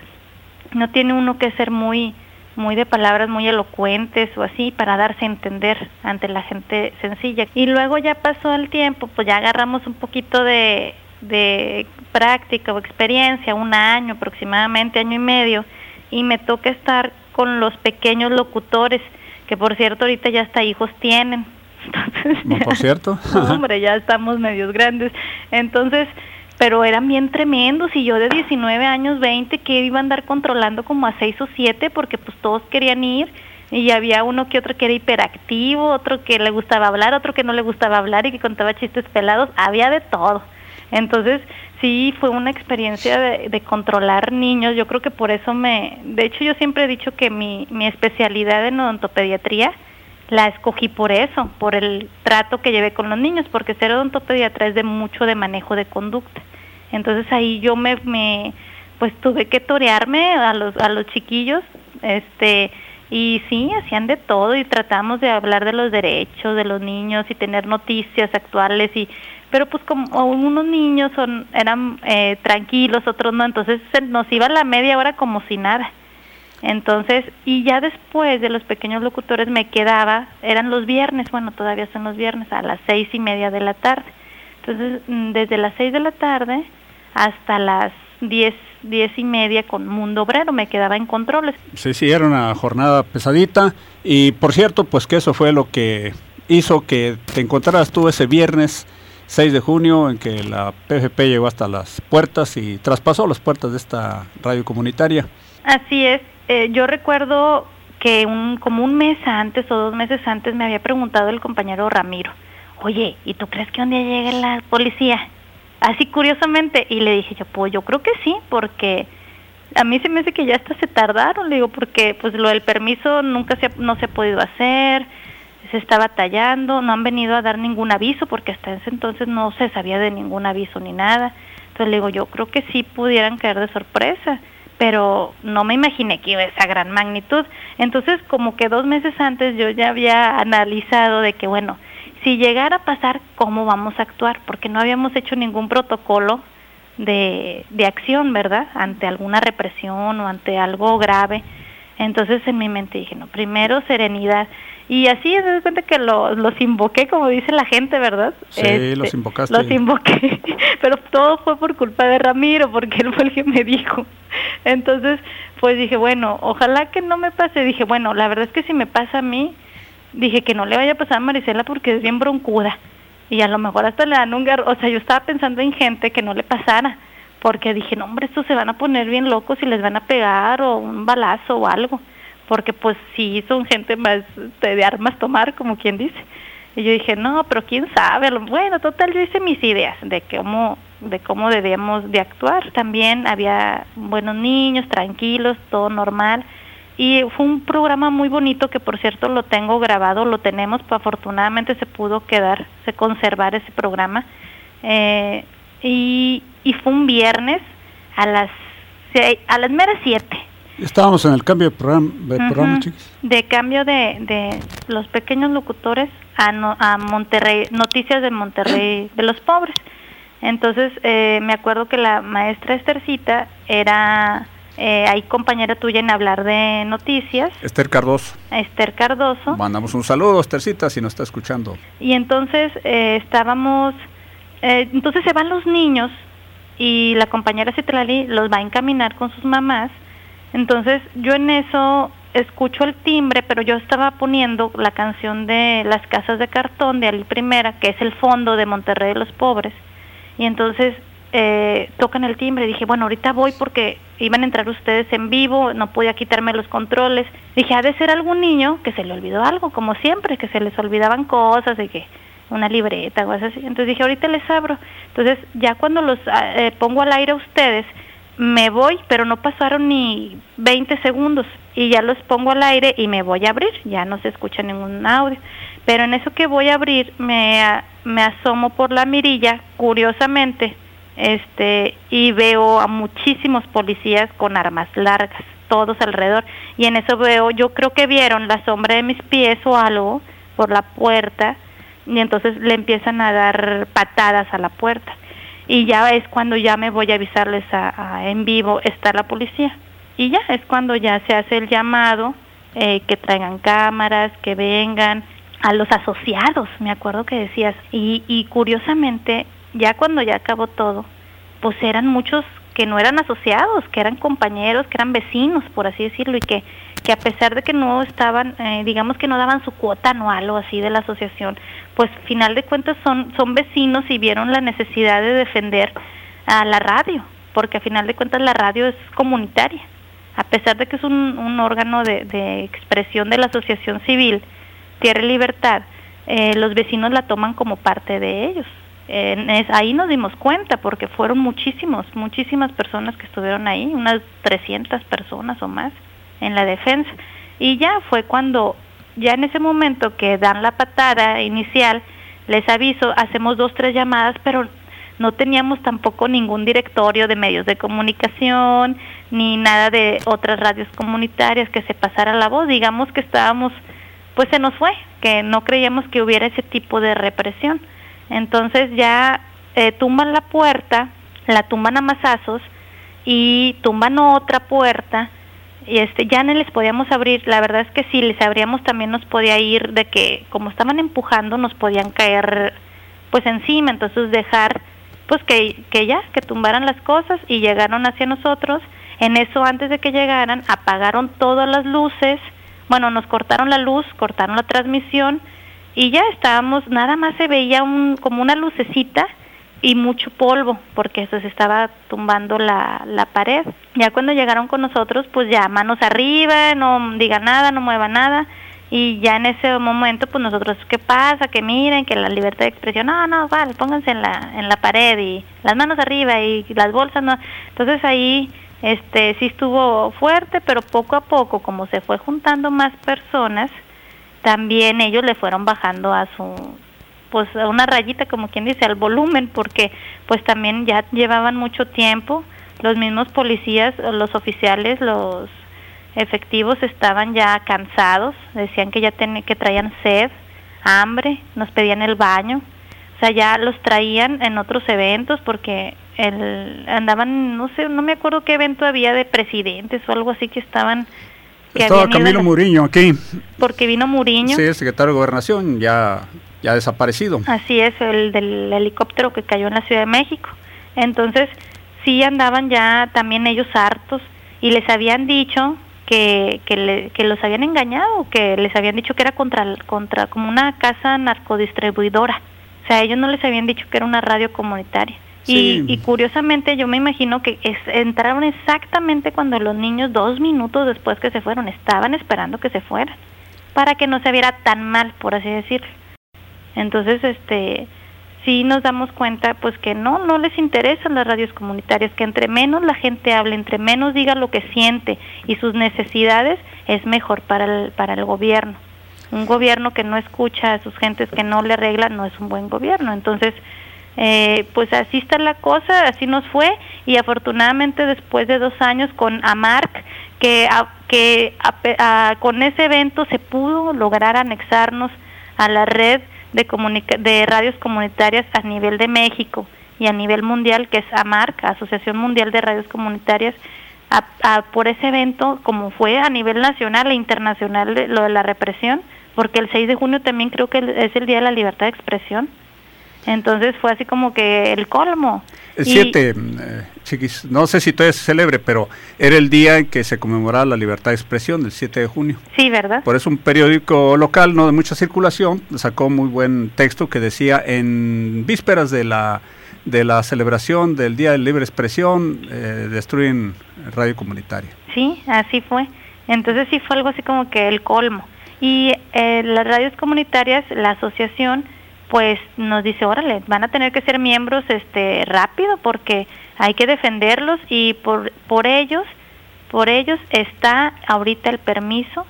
no tiene uno que ser muy, muy de palabras muy elocuentes o así para darse a entender ante la gente sencilla. Y luego ya pasó el tiempo, pues ya agarramos un poquito de, de práctica o experiencia, un año aproximadamente, año y medio, y me toca estar con los pequeños locutores, que por cierto ahorita ya hasta hijos tienen. Entonces, no, por cierto. Hombre, ya estamos medios grandes. Entonces, pero eran bien tremendos, y yo de diecinueve años, veinte, que iba a andar controlando como a seis o siete, porque pues todos querían ir, y había uno que otro que era hiperactivo, otro que le gustaba hablar, otro que no le gustaba hablar y que contaba chistes pelados, había de todo. Entonces, sí, fue una experiencia de, de controlar niños. Yo creo que por eso me... De hecho, yo siempre he dicho que mi, mi especialidad en odontopediatría la escogí por eso, por el trato que llevé con los niños, porque ser odontopediatra es de mucho de manejo de conducta. Entonces, ahí yo me... me pues tuve que torearme a los, a los chiquillos, este... y sí, hacían de todo, y tratamos de hablar de los derechos de los niños y tener noticias actuales, y pero pues como unos niños son eran eh, tranquilos, otros no, entonces se nos iba la media hora como si nada. Entonces, y ya después de los pequeños locutores me quedaba, eran los viernes, bueno, todavía son los viernes, a las seis y media de la tarde. Entonces, desde las seis de la tarde hasta las diez, diez y media con Mundo Obrero me quedaba en controles. Sí, sí, era una jornada pesadita, y por cierto, pues que eso fue lo que hizo que te encontraras tú ese viernes seis de junio, en que la P F P llegó hasta las puertas y traspasó las puertas de esta radio comunitaria. Así es, eh, yo recuerdo que un, como un mes antes o dos meses antes me había preguntado el compañero Ramiro, oye, ¿y tú crees que un día llegue la policía? Así curiosamente, y le dije yo, pues yo creo que sí, porque a mí se me hace que ya hasta se tardaron, le digo, porque pues lo del permiso nunca se ha, no se ha podido hacer, se está batallando, no han venido a dar ningún aviso, porque hasta ese entonces no se sabía de ningún aviso ni nada. Entonces le digo, yo creo que sí pudieran caer de sorpresa, pero no me imaginé que iba a esa gran magnitud. Entonces, como que dos meses antes yo ya había analizado de que, bueno, si llegara a pasar, ¿cómo vamos a actuar? Porque no habíamos hecho ningún protocolo de, de acción, ¿verdad? Ante alguna represión o ante algo grave. Entonces en mi mente dije, no, primero serenidad. Y así se da cuenta que lo, los invoqué, como dice la gente, ¿verdad? Sí, este, los invocaste. Los invoqué, pero todo fue por culpa de Ramiro, porque él fue el que me dijo. Entonces, pues dije, bueno, ojalá que no me pase. Dije, bueno, la verdad es que si me pasa a mí, dije que no le vaya a pasar a Marisela porque es bien broncuda. Y a lo mejor hasta le dan un gar... O sea, yo estaba pensando en gente que no le pasara, porque dije, no, hombre, estos se van a poner bien locos y les van a pegar o un balazo o algo. Porque pues sí, son gente más de, de armas tomar, como quien dice. Y yo dije, no, pero quién sabe. Bueno, total, yo hice mis ideas de cómo, de cómo debíamos de actuar. También había buenos niños, tranquilos, todo normal. Y fue un programa muy bonito que, por cierto, lo tengo grabado, lo tenemos, pues, afortunadamente se pudo quedar, se conservar ese programa. Eh, y, y fue un viernes a las, a las meras siete. Estábamos en el cambio de programa, de, uh-huh. programa, chicos. De cambio de, de los pequeños locutores a, no, a Monterrey, Noticias de Monterrey de los Pobres. Entonces, eh, me acuerdo que la maestra Estercita era eh, ahí compañera tuya en hablar de noticias. Esther Cardoso. Esther Cardoso. Mandamos un saludo, Estercita, si nos está escuchando. Y entonces eh, estábamos, eh, entonces se van los niños y la compañera Citlali los va a encaminar con sus mamás. Entonces yo en eso escucho el timbre, pero yo estaba poniendo la canción de Las Casas de Cartón de Ali Primera, que es el fondo de Monterrey de los Pobres, y entonces eh, tocan el timbre. Dije, bueno, ahorita voy porque iban a entrar ustedes en vivo, no podía quitarme los controles. Dije, ha de ser algún niño que se le olvidó algo, como siempre, que se les olvidaban cosas y que una libreta o algo así. Entonces dije, ahorita les abro. Entonces ya cuando los eh, pongo al aire a ustedes, me voy, pero no pasaron ni veinte segundos y ya los pongo al aire y me voy a abrir, ya no se escucha ningún audio. Pero en eso que voy a abrir, me, me asomo por la mirilla, curiosamente, este, y veo a muchísimos policías con armas largas, todos alrededor, y en eso veo, yo creo que vieron la sombra de mis pies o algo por la puerta, y entonces le empiezan a dar patadas a la puerta, y ya es cuando ya me voy a avisarles a, a en vivo, está la policía, y ya es cuando ya se hace el llamado, eh, que traigan cámaras, que vengan, a los asociados, me acuerdo que decías, y, y curiosamente, ya cuando ya acabó todo, pues eran muchos que no eran asociados, que eran compañeros, que eran vecinos, por así decirlo, y que, que a pesar de que no estaban, eh, digamos que no daban su cuota anual o así de la asociación, pues final de cuentas son, son vecinos y vieron la necesidad de defender a la radio, porque a final de cuentas la radio es comunitaria, a pesar de que es un, un órgano de, de expresión de la asociación civil, Tierra y Libertad, eh, los vecinos la toman como parte de ellos. Eh, es, ahí nos dimos cuenta porque fueron muchísimos, muchísimas personas que estuvieron ahí, unas trescientas personas o más en la defensa. Y ya fue cuando, ya en ese momento que dan la patada inicial, les aviso, hacemos dos, tres llamadas, pero no teníamos tampoco ningún directorio de medios de comunicación, ni nada de otras radios comunitarias que se pasara la voz. Digamos que estábamos, pues se nos fue, que no creíamos que hubiera ese tipo de represión. Entonces ya eh, tumban la puerta, la tumban a mazazos y tumban otra puerta y este ya no les podíamos abrir. La verdad es que si les abríamos también nos podía ir de que como estaban empujando nos podían caer pues encima, entonces dejar pues que, que ya, que tumbaran las cosas y llegaron hacia nosotros. En eso antes de que llegaran apagaron todas las luces, bueno nos cortaron la luz, cortaron la transmisión y ya estábamos, nada más se veía un como una lucecita y mucho polvo, porque eso se estaba tumbando la, la pared. Ya cuando llegaron con nosotros, pues ya manos arriba, no diga nada, no mueva nada, y ya en ese momento, pues nosotros, ¿qué pasa? Que miren, que la libertad de expresión, no, no, vale, pónganse en la, en la pared, y las manos arriba, y las bolsas, no. Entonces ahí, este, sí estuvo fuerte, pero poco a poco, como se fue juntando más personas, también ellos le fueron bajando a su, pues a una rayita, como quien dice, al volumen, porque pues también ya llevaban mucho tiempo, los mismos policías, los oficiales, los efectivos estaban ya cansados, decían que ya ten, que traían sed, hambre, nos pedían el baño, o sea, ya los traían en otros eventos, porque el, andaban, no sé, no me acuerdo qué evento había de presidentes o algo así que estaban... Que Estaba Camilo Muriño aquí. Porque vino Muriño. Sí, el secretario de Gobernación, ya, ya desaparecido. Así es, el del helicóptero que cayó en la Ciudad de México. Entonces, sí andaban ya también ellos hartos y les habían dicho que que, le, que los habían engañado, que les habían dicho que era contra, contra como una casa narcodistribuidora. O sea, ellos no les habían dicho que era una radio comunitaria. Sí. Y, y curiosamente yo me imagino que es, entraron exactamente cuando los niños, dos minutos después que se fueron, estaban esperando que se fueran, para que no se viera tan mal, por así decirlo. Entonces, este, sí nos damos cuenta, pues que no, no les interesan las radios comunitarias, que entre menos la gente hable, entre menos diga lo que siente y sus necesidades, es mejor para el, para el gobierno. Un gobierno que no escucha a sus gentes, que no le arregla, no es un buen gobierno. Entonces, Eh, pues así está la cosa, así nos fue, y afortunadamente después de dos años con AMARC, que, a, que a, a, con ese evento se pudo lograr anexarnos a la red de, comunica de radios comunitarias a nivel de México y a nivel mundial, que es AMARC, Asociación Mundial de Radios Comunitarias, a, a, por ese evento, como fue a nivel nacional e internacional de, lo de la represión, porque el seis de junio también creo que es el Día de la Libertad de Expresión. Entonces fue así como que el colmo. El siete, eh, chiquis, no sé si todavía se celebre, pero era el día en que se conmemoraba la libertad de expresión, del siete de junio. Sí, ¿verdad? Por eso un periódico local, no de mucha circulación, sacó muy buen texto que decía, en vísperas de la de la celebración del Día de Libre Expresión, eh, destruyen radio comunitaria. Sí, así fue. Entonces sí fue algo así como que el colmo. Y eh, las radios comunitarias, la asociación, pues nos dice, órale, van a tener que ser miembros este rápido porque hay que defenderlos y por por ellos, por ellos está ahorita el permiso.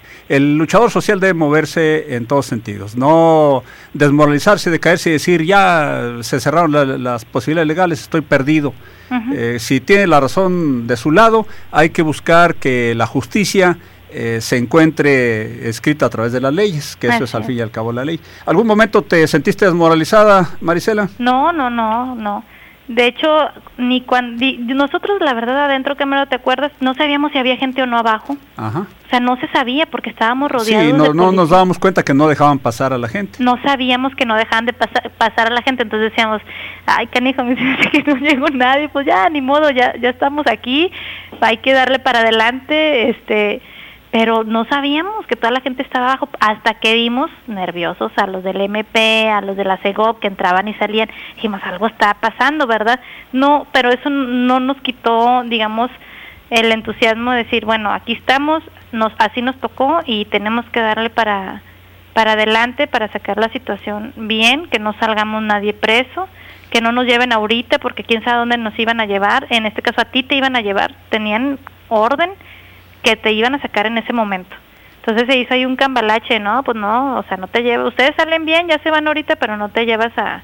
El luchador social debe moverse en todos sentidos, no desmoralizarse, decaerse y decir ya se cerraron la, las posibilidades legales, estoy perdido. Uh-huh. Eh, si tiene la razón de su lado, hay que buscar que la justicia eh, se encuentre escrita a través de las leyes, que eso Así es al fin y al cabo la ley. ¿Algún momento te sentiste desmoralizada, Marisela? No, no, no, no. De hecho, ni cuando nosotros, la verdad, adentro, que me lo te acuerdas, no sabíamos si había gente o no abajo. Ajá. O sea, no se sabía porque estábamos rodeados. Sí, no, de no nos dábamos cuenta que no dejaban pasar a la gente. No sabíamos que no dejaban de pasar, pasar a la gente, entonces decíamos, ay, canijo, me dice que no llegó nadie, pues ya, ni modo, ya, ya estamos aquí, hay que darle para adelante, este... pero no sabíamos que toda la gente estaba abajo, hasta que vimos nerviosos a los del M P, a los de la Segov, que entraban y salían, dijimos, algo está pasando, ¿verdad? No, pero eso no nos quitó, digamos, el entusiasmo de decir, bueno, aquí estamos, nos así nos tocó y tenemos que darle para, para adelante, para sacar la situación bien, que no salgamos nadie preso, que no nos lleven ahorita, porque quién sabe dónde nos iban a llevar, en este caso a ti te iban a llevar, tenían orden que te iban a sacar en ese momento. Entonces se hizo ahí un cambalache, ¿no? Pues no, o sea, no te llevas, ustedes salen bien, ya se van ahorita, pero no te llevas a,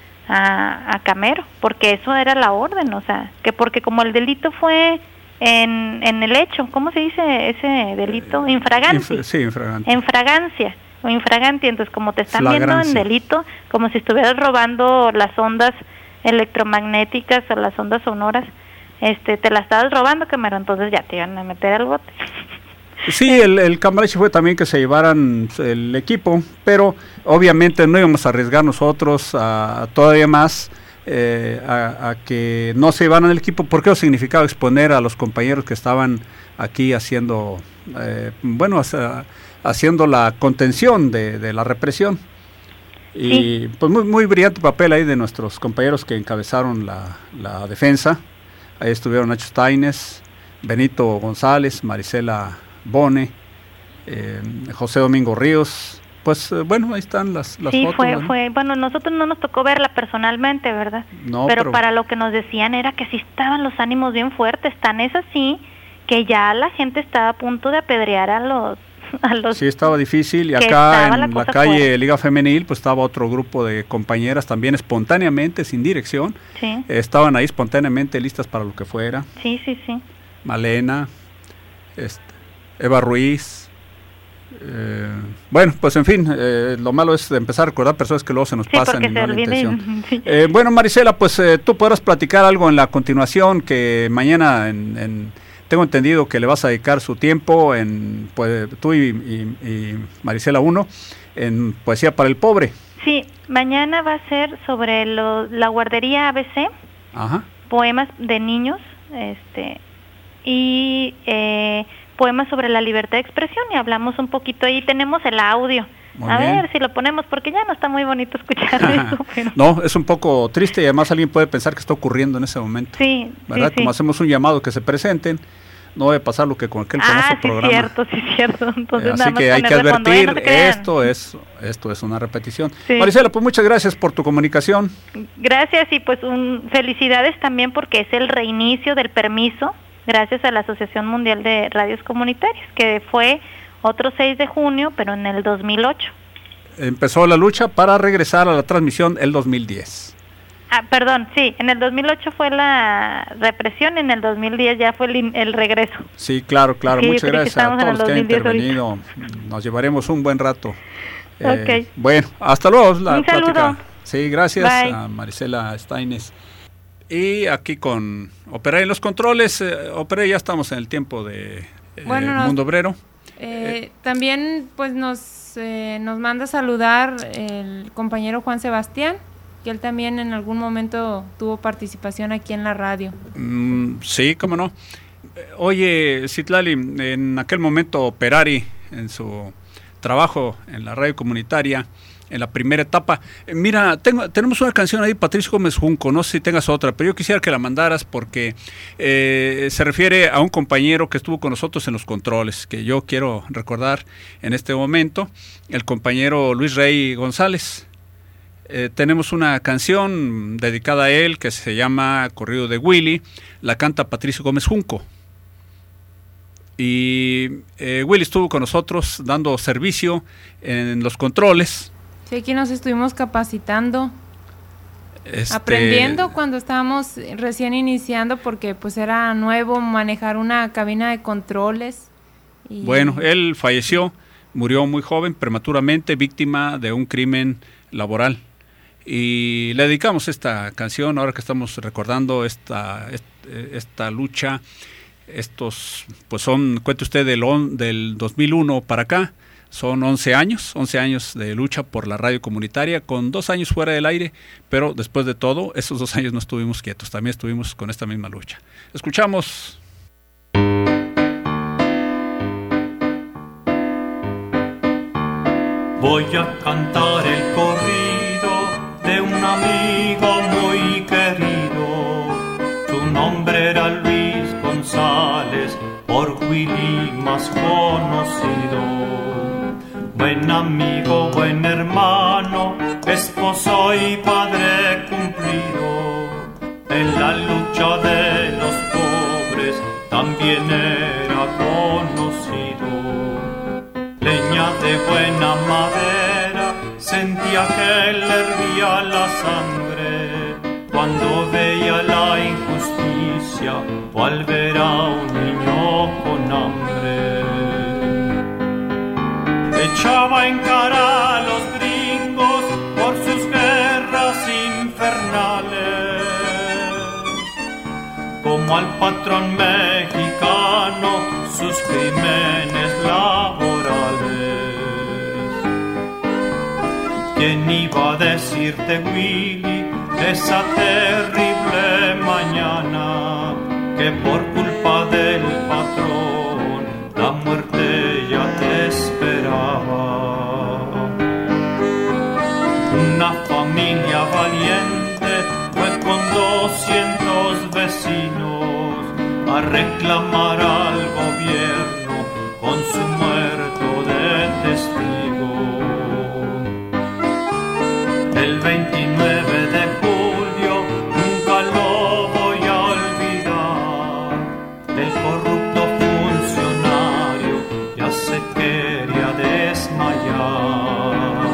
a, a Camero, porque eso era la orden, o sea, que porque como el delito fue en, en el hecho, ¿cómo se dice ese delito? Infraganti. Inf- sí, infraganti. En fragancia, o infraganti, entonces como te están Flagrancia. viendo en delito, como si estuvieras robando las ondas electromagnéticas o las ondas sonoras, este, te la estabas robando, Camero, entonces ya te iban a meter al bote. Sí, el, el cambalache fue también que se llevaran el equipo, pero obviamente no íbamos a arriesgar nosotros a, a todavía más eh, a, a que no se llevaran el equipo, porque eso significaba exponer a los compañeros que estaban aquí haciendo, eh, bueno, o sea, haciendo la contención de, de la represión. Y sí, pues muy, muy brillante papel ahí de nuestros compañeros que encabezaron la, la defensa. Ahí estuvieron Nacho Staines, Benito González, Marisela Bone, eh, José Domingo Ríos. Pues eh, bueno, ahí están las, las sí, fotos. Sí, fue, ¿no? fue, bueno, nosotros no nos tocó verla personalmente, ¿verdad? No, pero, pero para lo que nos decían era que sí estaban los ánimos bien fuertes, tan es así que ya la gente estaba a punto de apedrear a los... A los sí, estaba difícil, y acá en la, la calle fuera. Liga Femenil, pues estaba otro grupo de compañeras también espontáneamente, sin dirección, sí. eh, estaban ahí espontáneamente listas para lo que fuera. Sí, sí, sí. Malena, este, Eva Ruiz, eh, bueno, pues en fin, eh, lo malo es empezar a recordar personas que luego se nos sí, pasan y se no la intención. Sí. Eh, bueno, Marisela, pues eh, tú podrás platicar algo en la continuación, que mañana en... en tengo entendido que le vas a dedicar su tiempo, en pues, tú y, y, y Marisela uno, en Poesía para el Pobre. Sí, mañana va a ser sobre lo, la guardería A B C, Ajá. poemas de niños, este y eh, poemas sobre la libertad de expresión, y hablamos un poquito ahí, tenemos el audio. Muy a bien. Ver si lo ponemos, porque ya no está muy bonito escuchar eso. Pero... No, es un poco triste, y además alguien puede pensar que está ocurriendo en ese momento. Sí, ¿verdad? Sí, Como sí. hacemos un llamado que se presenten, no debe pasar lo que con aquel famoso ah, sí, programa. cierto, sí, cierto. Entonces, eh, así nada más que hay que advertir, no esto es esto es una repetición. Sí. Marisela, pues muchas gracias por tu comunicación. Gracias, y pues un, felicidades también porque es el reinicio del permiso, gracias a la Asociación Mundial de Radios Comunitarias, que fue otro seis de junio, pero en el dos mil ocho. Empezó la lucha para regresar a la transmisión el dos mil diez. Ah, perdón, sí, en el dos mil ocho fue la represión, en el dos mil diez ya fue el, el regreso. Sí, claro, claro, sí, muchas gracias a todos los que han intervenido. Ahorita. Nos llevaremos un buen rato. Eh, okay. Bueno, hasta luego. La un plática. Saludo. Sí, gracias. Bye. A Marisela Staines. Y aquí con Operay en los controles. Eh, Operay, ya estamos en el tiempo de eh, bueno, nos, Mundo Obrero. Eh, eh, también pues nos, eh, nos manda a saludar el compañero Juan Sebastián, que él también en algún momento tuvo participación aquí en la radio. Mm, sí, cómo no. Oye, Citlali, en aquel momento Operari, en su trabajo en la radio comunitaria, en la primera etapa, eh, mira, tengo, tenemos una canción ahí, Patricio Gómez Junco, no sé si tengas otra, pero yo quisiera que la mandaras porque eh, se refiere a un compañero que estuvo con nosotros en los controles, que yo quiero recordar en este momento, el compañero Luis Rey González. eh, tenemos una canción dedicada a él que se llama Corrido de Willy, la canta Patricio Gómez Junco. Y eh, Willy estuvo con nosotros dando servicio en los controles. Sí, aquí nos estuvimos capacitando, este, aprendiendo cuando estábamos recién iniciando, porque pues era nuevo manejar una cabina de controles. Y... Bueno, él falleció, murió muy joven, prematuramente, víctima de un crimen laboral. Y le dedicamos esta canción, ahora que estamos recordando esta, esta lucha. Estos, pues son, cuente usted, del, on, del dos mil uno para acá, son once años, once años de lucha por la radio comunitaria, con dos años fuera del aire, pero después de todo, esos dos años no estuvimos quietos, también estuvimos con esta misma lucha. Escuchamos. Voy a cantar el corrido de un amigo muy querido, su nombre era Luis González, por Willy más conocido. Buen amigo, buen hermano, esposo y padre cumplido. En la lucha de los pobres también era conocido. Leña de buena madera, sentía que le hervía la sangre cuando veía la injusticia o al ver a un niño con hambre. Echaba en cara a los gringos por sus guerras infernales, como al patrón mexicano sus crímenes laborales. ¿Quién iba a decirte, Willy, esa terrible mañana, que por culpa del patrón la muerte ya te esperaba? Una familia valiente fue con doscientos vecinos a reclamar al gobierno con su muerto de testigo. El veintinueve de julio nunca lo voy a olvidar, el corrupto funcionario ya se quería desmayar.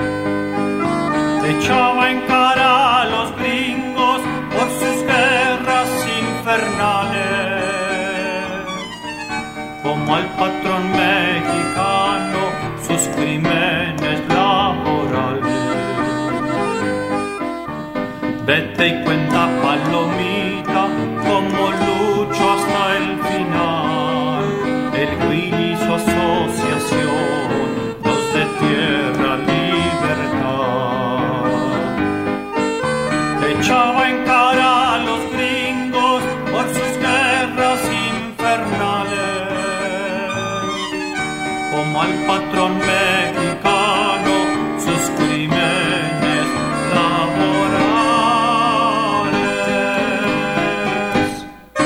Echaba en cara a los gringos por sus guerras infernales, como al patrón mexicano sus crímenes laborales. Vete y cuenta, palomita, como lucho hasta el final. El Willy y su asociación, los de Tierra Libertad. Echaba en cara a los gringos por sus guerras infernales, como al patrón mexicano sus crímenes laborales.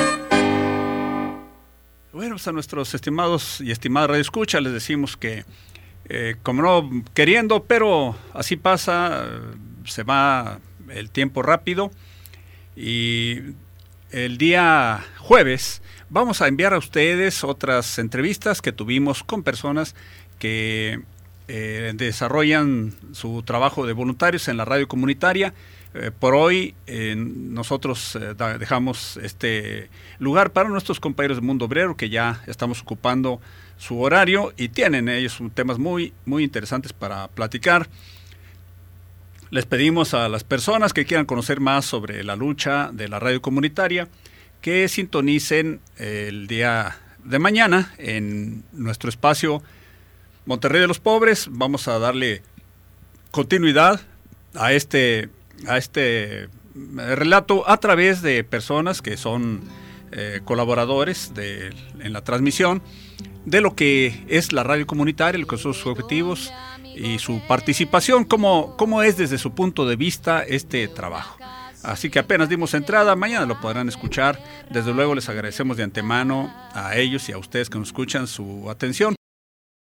Bueno, pues a nuestros estimados y estimadas radioescuchas les decimos que, eh, como no queriendo, pero así pasa, se va el tiempo rápido, y el día jueves vamos a enviar a ustedes otras entrevistas que tuvimos con personas que eh, desarrollan su trabajo de voluntarios en la radio comunitaria. Eh, por hoy eh, nosotros eh, da, dejamos este lugar para nuestros compañeros de Mundo Obrero, que ya estamos ocupando su horario y tienen ellos temas muy, muy interesantes para platicar. Les pedimos a las personas que quieran conocer más sobre la lucha de la radio comunitaria que sintonicen el día de mañana en nuestro espacio Monterrey de los Pobres. Vamos a darle continuidad a este, a este relato a través de personas que son eh, colaboradores de, en la transmisión de lo que es la radio comunitaria, lo que son sus objetivos y su participación, cómo, cómo es desde su punto de vista este trabajo. Así que apenas dimos entrada, mañana lo podrán escuchar. Desde luego les agradecemos de antemano a ellos y a ustedes que nos escuchan su atención.